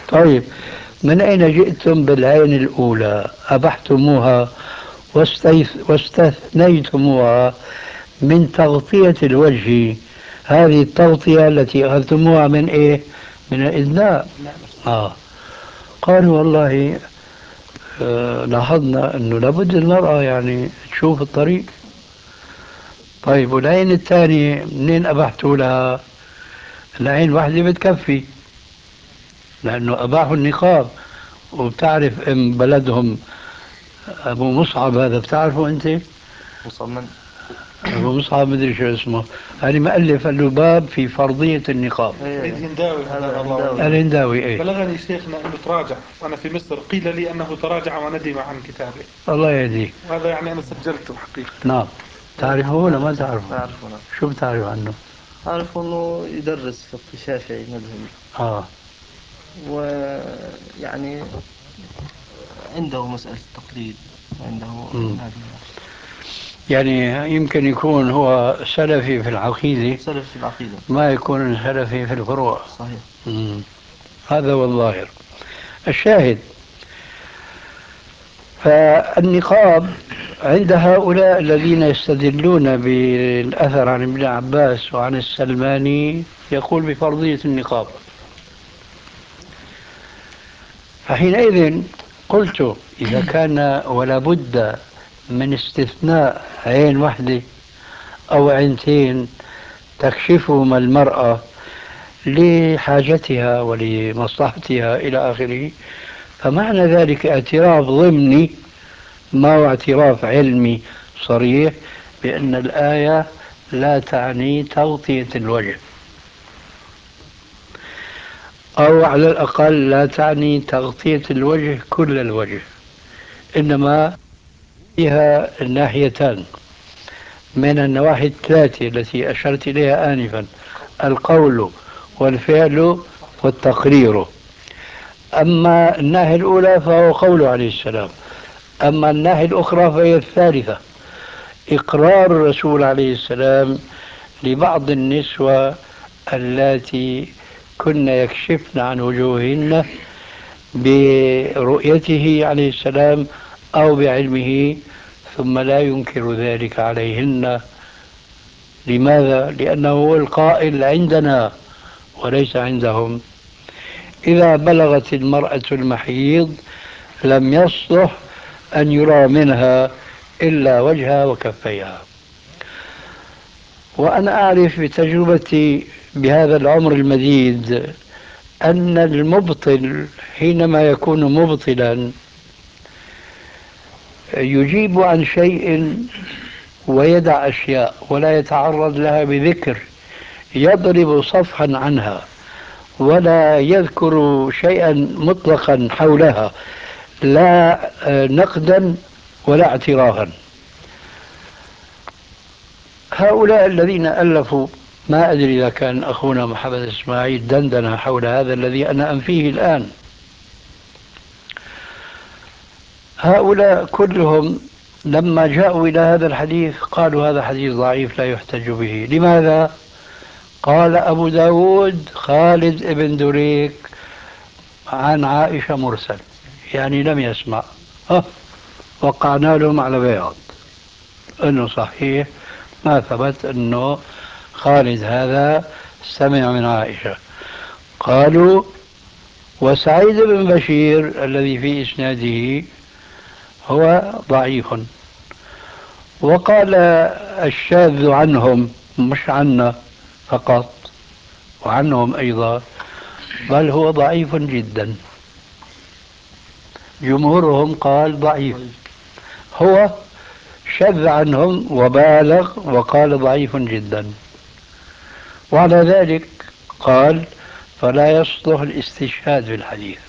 طيب، من أين جئتم بالعين الأولى؟ أبحتموها واستيث- واستثنيتموها من تغطية الوجه. هذه التغطية التي أخذتموها من إيه؟ من الإدناء. آه. قالوا والله آه لاحظنا أنه لابد المرأة يعني تشوف الطريق. طيب، والعين الثانية منين أبحتوا لها؟ العين واحدة بتكفي، لأنه أباحوا النقاب. وبتعرف ام بلدهم أبو مصعب هذا، بتعرفه أنت؟ مصمم. أبو مصعب مدري شو اسمه، هذه مؤلف الباب في فرضية النقاب. سيد هنداوي هذا الله هنداوي. الهنداوي. إيه، بلغني شيخنا أنه تراجع، وأنا في مصر قيل لي أنه تراجع وندم عن كتابه، الله يهديه. وهذا يعني أنا سجلته حقيقة. نعم. تعرفه ولا ما تعرفه؟ أعرفه. نعم. شو بتعرف عنه؟ أعرف أنه يدرس فقه شافعي مذهبي، آه. ويعني عنده مسألة التقليد، عنده مم. هذه يعني يمكن يكون هو سلفي في العقيدة، سلف في العقيدة. ما يكون سلفي في الفروع. صحيح. مم. هذا هو الظاهر. الشاهد، فالنقاب عند هؤلاء الذين يستدلون بالأثر عن ابن عباس وعن السلماني يقول بفرضية النقاب. فحينئذ قلت إذا كان ولا بد من استثناء عين واحدة أو عينتين تكشفهما المرأة لحاجتها ولمصلحتها إلى آخره، فمعنى ذلك اعتراف ضمني، ما هو اعتراف علمي صريح بأن الآية لا تعني تغطية الوجه، أو على الأقل لا تعني تغطية الوجه كل الوجه، إنما فيها الناحيتان من النواحي الثلاثة التي أشرت إليها آنفا: القول والفعل والتقرير. أما الناحية الأولى فهو قوله عليه السلام، أما الناحية الأخرى فهي الثالثة: إقرار الرسول عليه السلام لبعض النسوة اللاتي كن يكشفن عن وجوههن برؤيته عليه السلام أو بعلمه، ثم لا ينكر ذلك عليهن. لماذا؟ لأنه هو القائل عندنا وليس عندهم. إذا بلغت المرأة المحيض لم يصلح أن يرى منها إلا وجهها وكفيها. وأنا أعرف بتجربتي بهذا العمر المديد أن المبطل حينما يكون مبطلا يجيب عن شيء ويدع أشياء ولا يتعرض لها بذكر، يضرب صفحا عنها ولا يذكر شيئا مطلقا حولها، لا نقدا ولا اعترافا. هؤلاء الذين ألفوا، ما أدري إذا كان أخونا محمد إسماعيل دندن حول هذا الذي أنا أنفيه الآن، هؤلاء كلهم لما جاءوا إلى هذا الحديث قالوا هذا حديث ضعيف لا يحتج به. لماذا؟ قال أبو داود خالد ابن دريك عن عائشة مرسل، يعني لم يسمع. ها، وقعنا لهم على بياض أنه صحيح ما ثبت أنه خالد هذا سمع من عائشة. قالوا وسعيد بن بشير الذي في إسناده هو ضعيف. وقال الشاذ عنهم، مش عنا فقط، وعنهم أيضا، بل هو ضعيف جدا. جمهورهم قال ضعيف، هو شذ عنهم وبالغ وقال ضعيف جدا. وعلى ذلك قال فلا يصلح الاستشهاد بالحديث.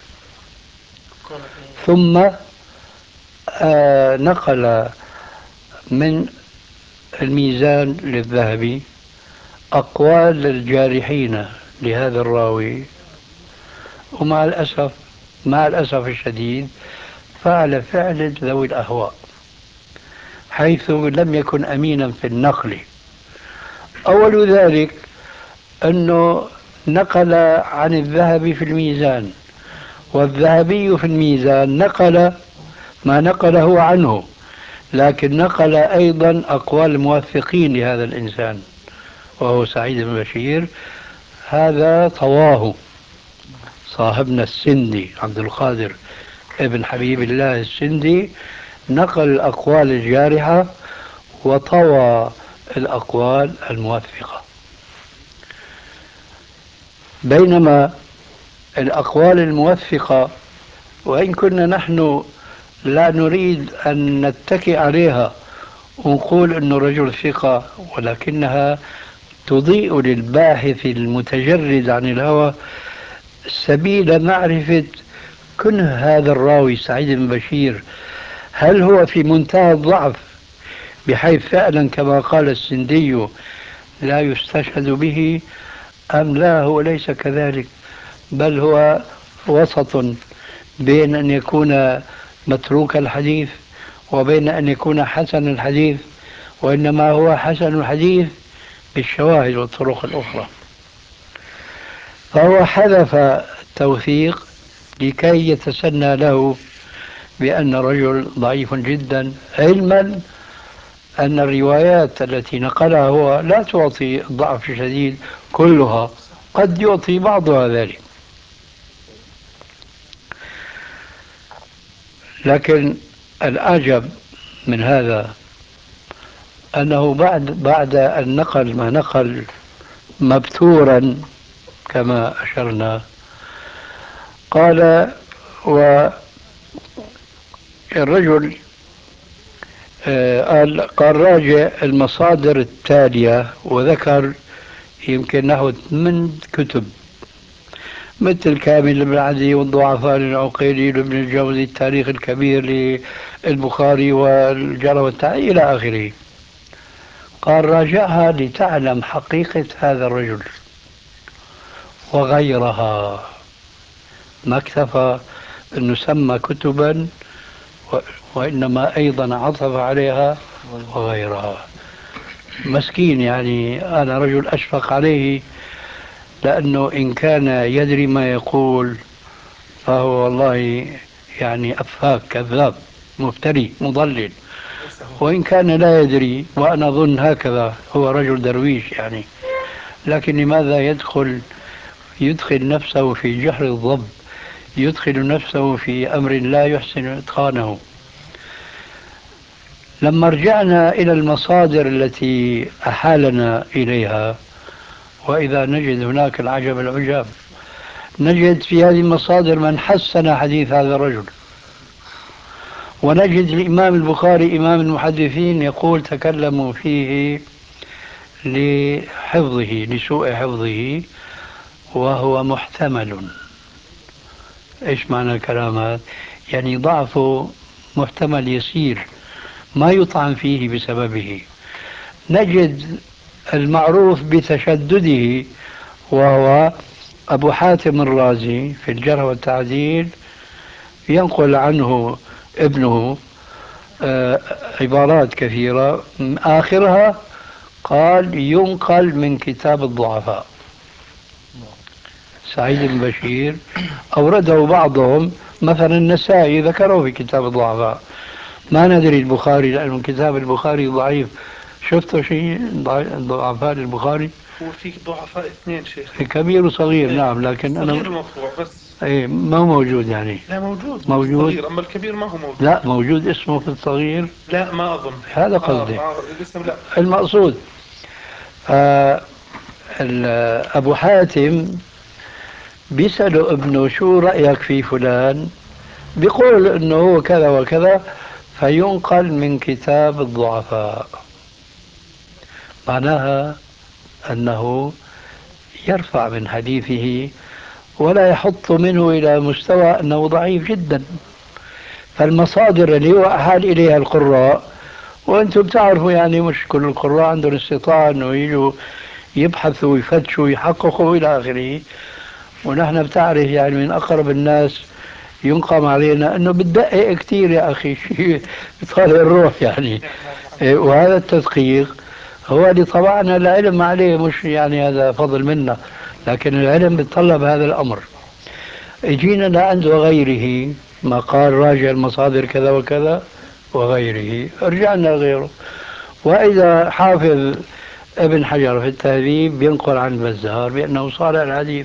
ثم آه نقل من الميزان للذهبي أقوال الجارحين لهذا الراوي، ومع الأسف مع الأسف الشديد فعل فعل ذوي الأهواء، حيث لم يكن أمينا في النقل. أول ذلك أنه نقل عن الذهبي في الميزان والذهبي في الميزان نقل ما نقله عنه، لكن نقل أيضا أقوال الموثقين لهذا الإنسان وهو سعيد بن بشير. هذا طواه صاحبنا السندي عبد القادر ابن حبيب الله السندي، نقل الأقوال الجارحة وطوى الأقوال الموثقة، بينما الأقوال الموثقة وإن كنا نحن لا نريد أن نتكئ عليها ونقول أنه رجل ثقة، ولكنها تضيء للباحث المتجرد عن الهوى سبيل معرفة كنه هذا الراوي سعيد بن بشير، هل هو في منتهى الضعف بحيث فعلا كما قال السندي لا يستشهد به، أم لا هو ليس كذلك، بل هو وسط بين أن يكون متروك الحديث وبين أن يكون حسن الحديث، وإنما هو حسن الحديث بالشواهد والطرق الأخرى. فهو حذف التوثيق لكي يتسنى له بأن رجل ضعيف جدا، علما أن الروايات التي نقلها هو لا تعطي ضعف شديد كلها، قد يعطي بعضها ذلك. لكن الأعجب من هذا أنه بعد بعد أن نقل ما نقل مبتورا كما أشرنا، قال والرجل قال قال راجع المصادر التالية، وذكر يمكن نحو ثمان كتب مثل كامل بن عدي والضعفاء للعقيلي لابن الجوزي، التاريخ الكبير للبخاري والجرى والتعديل إلى آخره. قال راجعها لتعلم حقيقة هذا الرجل وغيرها، ما اكتفى أنه سمى كتبا وإنما أيضا عطف عليها وغيرها. مسكين يعني، أنا رجل أشفق عليه، لأنه إن كان يدري ما يقول فهو والله يعني أفاك كذاب مفتري مضلل، وإن كان لا يدري وأنا أظن هكذا هو رجل درويش يعني، لكن لماذا يدخل يدخل نفسه في جحر الضب، يدخل نفسه في أمر لا يحسن إتقانه. لما رجعنا إلى المصادر التي أحالنا إليها، وإذا نجد هناك العجب العجاب، نجد في هذه المصادر من حسن حديث هذا الرجل، ونجد الإمام البخاري إمام المحدثين يقول تكلموا فيه لحفظه لسوء حفظه وهو محتمل. إيش معنى الكلام هذا؟ يعني ضعفه محتمل يسير ما يطعن فيه بسببه. نجد المعروف بتشدده وهو أبو حاتم الرازي في الجرح والتعديل، ينقل عنه ابنه آه عبارات كثيرة، آخرها قال ينقل من كتاب الضعفاء. سعيد بن بشير أورده بعضهم، مثلا النسائي ذكره في كتاب الضعفاء، ما ندري البخاري لأنه كتاب البخاري ضعيف. شفتوا شيء ضعفاء البخاري؟ هو في ضعفاء اثنين شيخ، كبير وصغير. إيه؟ نعم، لكن صغير أنا مرفوع بس. ايه ما هو موجود يعني. لا موجود موجود الصغير، أما الكبير ما هو موجود. لا موجود اسمه في الصغير. لا ما أظن هذا قصدي. آه آه الاسم لا. المقصود آه أبو حاتم بيسأله ابنه شو رأيك في فلان، بيقول انه هو كذا وكذا، فينقل من كتاب الضعفاء، معناها أنه يرفع من حديثه ولا يحط منه إلى مستوى أنه ضعيف جدا. فالمصادر اللي هو أحال إليها القراء، وأنتم بتعرفوا يعني مش كل القراء عندهم استطاعة أنه يجوا يبحثوا ويفتشوا ويحققوا إلى آخره، ونحن بتعرف يعني من أقرب الناس ينقم علينا أنه بتدقق كثير يا أخي، شيء بطالع الروح يعني. وهذا التدقيق هو اللي طبعنا العلم عليه، مش يعني هذا فضل منا، لكن العلم بيتطلب هذا الأمر. جينا لعند وغيره ما قال راجع المصادر كذا وكذا وغيره، رجعنا غيره. وإذا حافظ ابن حجر في التهذيب ينقل عن البزار بأنه صالح الحديث،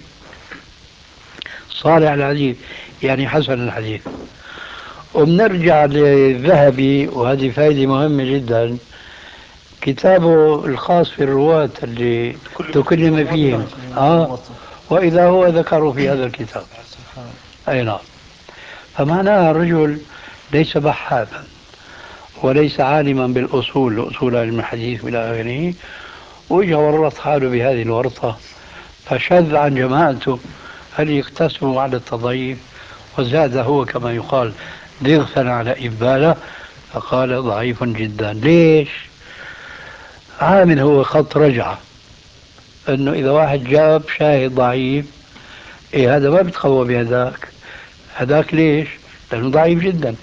صالح الحديث يعني حسن الحديث. وبنرجع للذهبي، وهذه فائدة مهمة جدا، كتابه الخاص في الرواة اللي تكلم فيهم، آه وإذا هو ذكروا في هذا الكتاب. أي نعم. فمعناها الرجل ليس بحاثا وليس عالما بالأصول، أصول علم الحديث إلى آخره، وإجا ورط حاله بهذه الورطة فشذ عن جماعته، هل يقتسموا على التضعيف، وزاد هو كما يقال ضغثا على إبالة، فقال ضعيف جدا. ليش؟ عامل هو خط رجعة، انه اذا واحد جاب شاهد ضعيف، إيه هذا ما بتقوى بهذاك، هذاك ليش؟ لانه ضعيف جدا.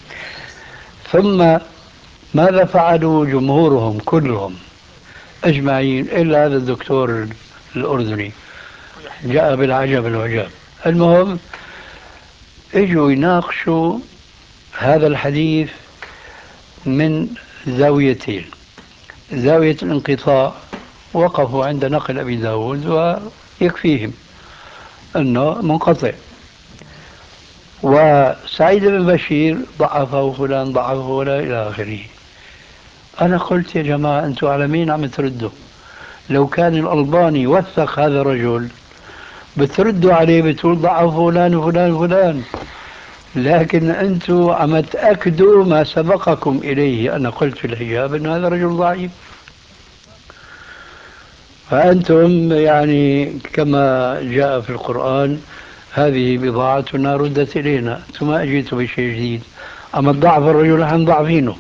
ثم ماذا فعلوا جمهورهم كلهم اجمعين الا هذا الدكتور الاردني جاء بالعجب العجاب. المهم اجوا يناقشوا هذا الحديث من زاويتين. زاوية الانقطاع وقفوا عند نقل أبي داود ويكفيهم أنه منقطع، وسعيد بن بشير ضعفه فلان ضعفه فلان إلى آخره. أنا قلت يا جماعة أنتم على مين عم تردوا؟ لو كان الألباني وثق هذا الرجل بتردوا عليه بتقول ضعف فلان وفلان وفلان، لكن أنتم عم تأكدوا ما سبقكم إليه. أنا قلت في الحجاب أن هذا رجل ضعيف، فأنتم يعني كما جاء في القرآن هذه بضاعتنا ردت إلينا، ثم أجيتوا بشيء جديد، أما الضعف الرجل عن ضعفينه.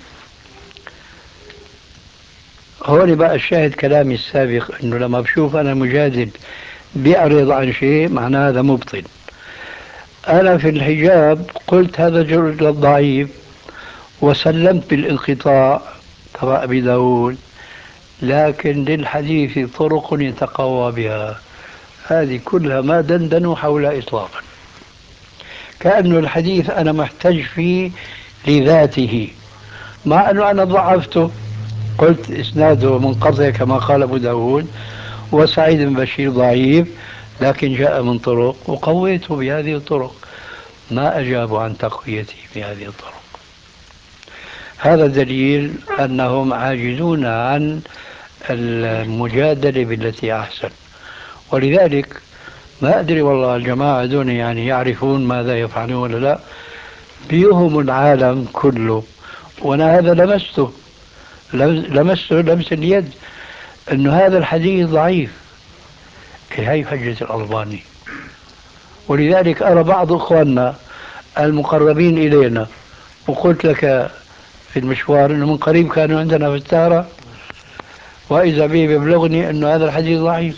هون بقى الشاهد كلامي السابق، أنه لما بشوف أنا مجادل بيعرض عن شيء معناه هذا مبطل. أنا في الحجاب قلت هذا الرجل ضعيف وسلمت بالانقطاع تبع أبي داود، لكن للحديث طرق يتقوى بها. هذه كلها ما دندنوا حول إطلاقا، كأنه الحديث أنا محتج فيه لذاته، مع أنه أنا ضعفته، قلت إسناده منقطع كما قال أبو داود، وسعيد بن بشير ضعيف لكن جاء من طرق وقويته بهذه الطرق، ما أجابوا عن تقويته بهذه الطرق. هذا دليل أنهم عاجزون عن المجادلة بالتي أحسن. ولذلك ما أدري والله الجماعة دون يعني يعرفون ماذا يفعلون ولا لا، بيهم العالم كله، وأنا هذا لمسته لمسته لمس اليد، أنه هذا الحديث ضعيف. هي حجة الألباني. ولذلك أرى بعض أخواننا المقربين إلينا، وقلت لك في المشوار أنه من قريب كانوا عندنا في التارة، وإذا به يبلغني أنه هذا الحديث ضعيف.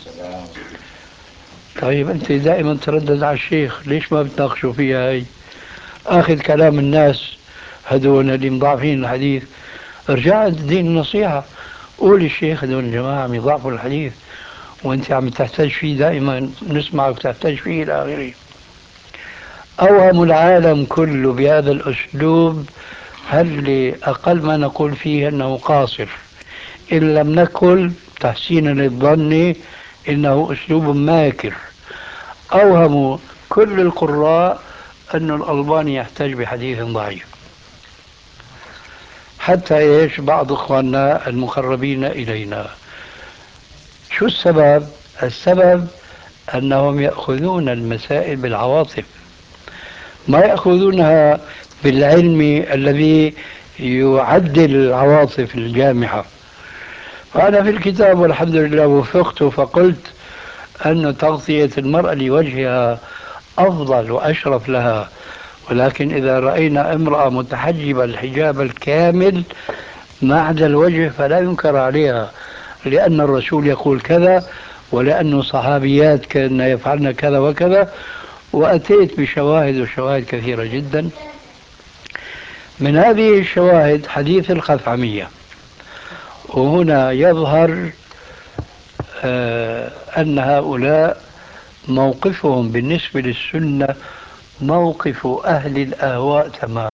طيب أنت دائما تردد على الشيخ، ليش ما بتناقشوا فيها؟ هي آخذ كلام الناس هدول اللي مضاعفين الحديث، ارجع الدين النصيحة، قول الشيخ هدول الجماعة عم يضاعفوا الحديث وانت عم تحتاج فيه، دائما نسمعك تحتاج فيه إلى آخره. أوهم العالم كله بهذا الأسلوب، هل أقل ما نقول فيه أنه قاصر، إن لم نقل تحسينا للظن إنه أسلوب ماكر. أوهموا كل القراء أن الألباني يحتاج بحديث ضعيف، حتى إيش بعض إخواننا المقربين إلينا. شو السبب؟ السبب أنهم يأخذون المسائل بالعواطف، ما يأخذونها بالعلم الذي يعدل العواطف الجامحة. فأنا في الكتاب والحمد لله وفقت، فقلت أن تغطية المرأة لوجهها أفضل وأشرف لها، ولكن إذا رأينا امرأة متحجبة الحجاب الكامل ما عدا الوجه فلا ينكر عليها، لأن الرسول يقول كذا، ولأن صحابيات كان يفعلن كذا وكذا. وأتيت بشواهد وشواهد كثيرة جدا. من هذه الشواهد حديث الخثعمية، وهنا يظهر آه أن هؤلاء موقفهم بالنسبة للسنة موقف أهل الأهواء تماما.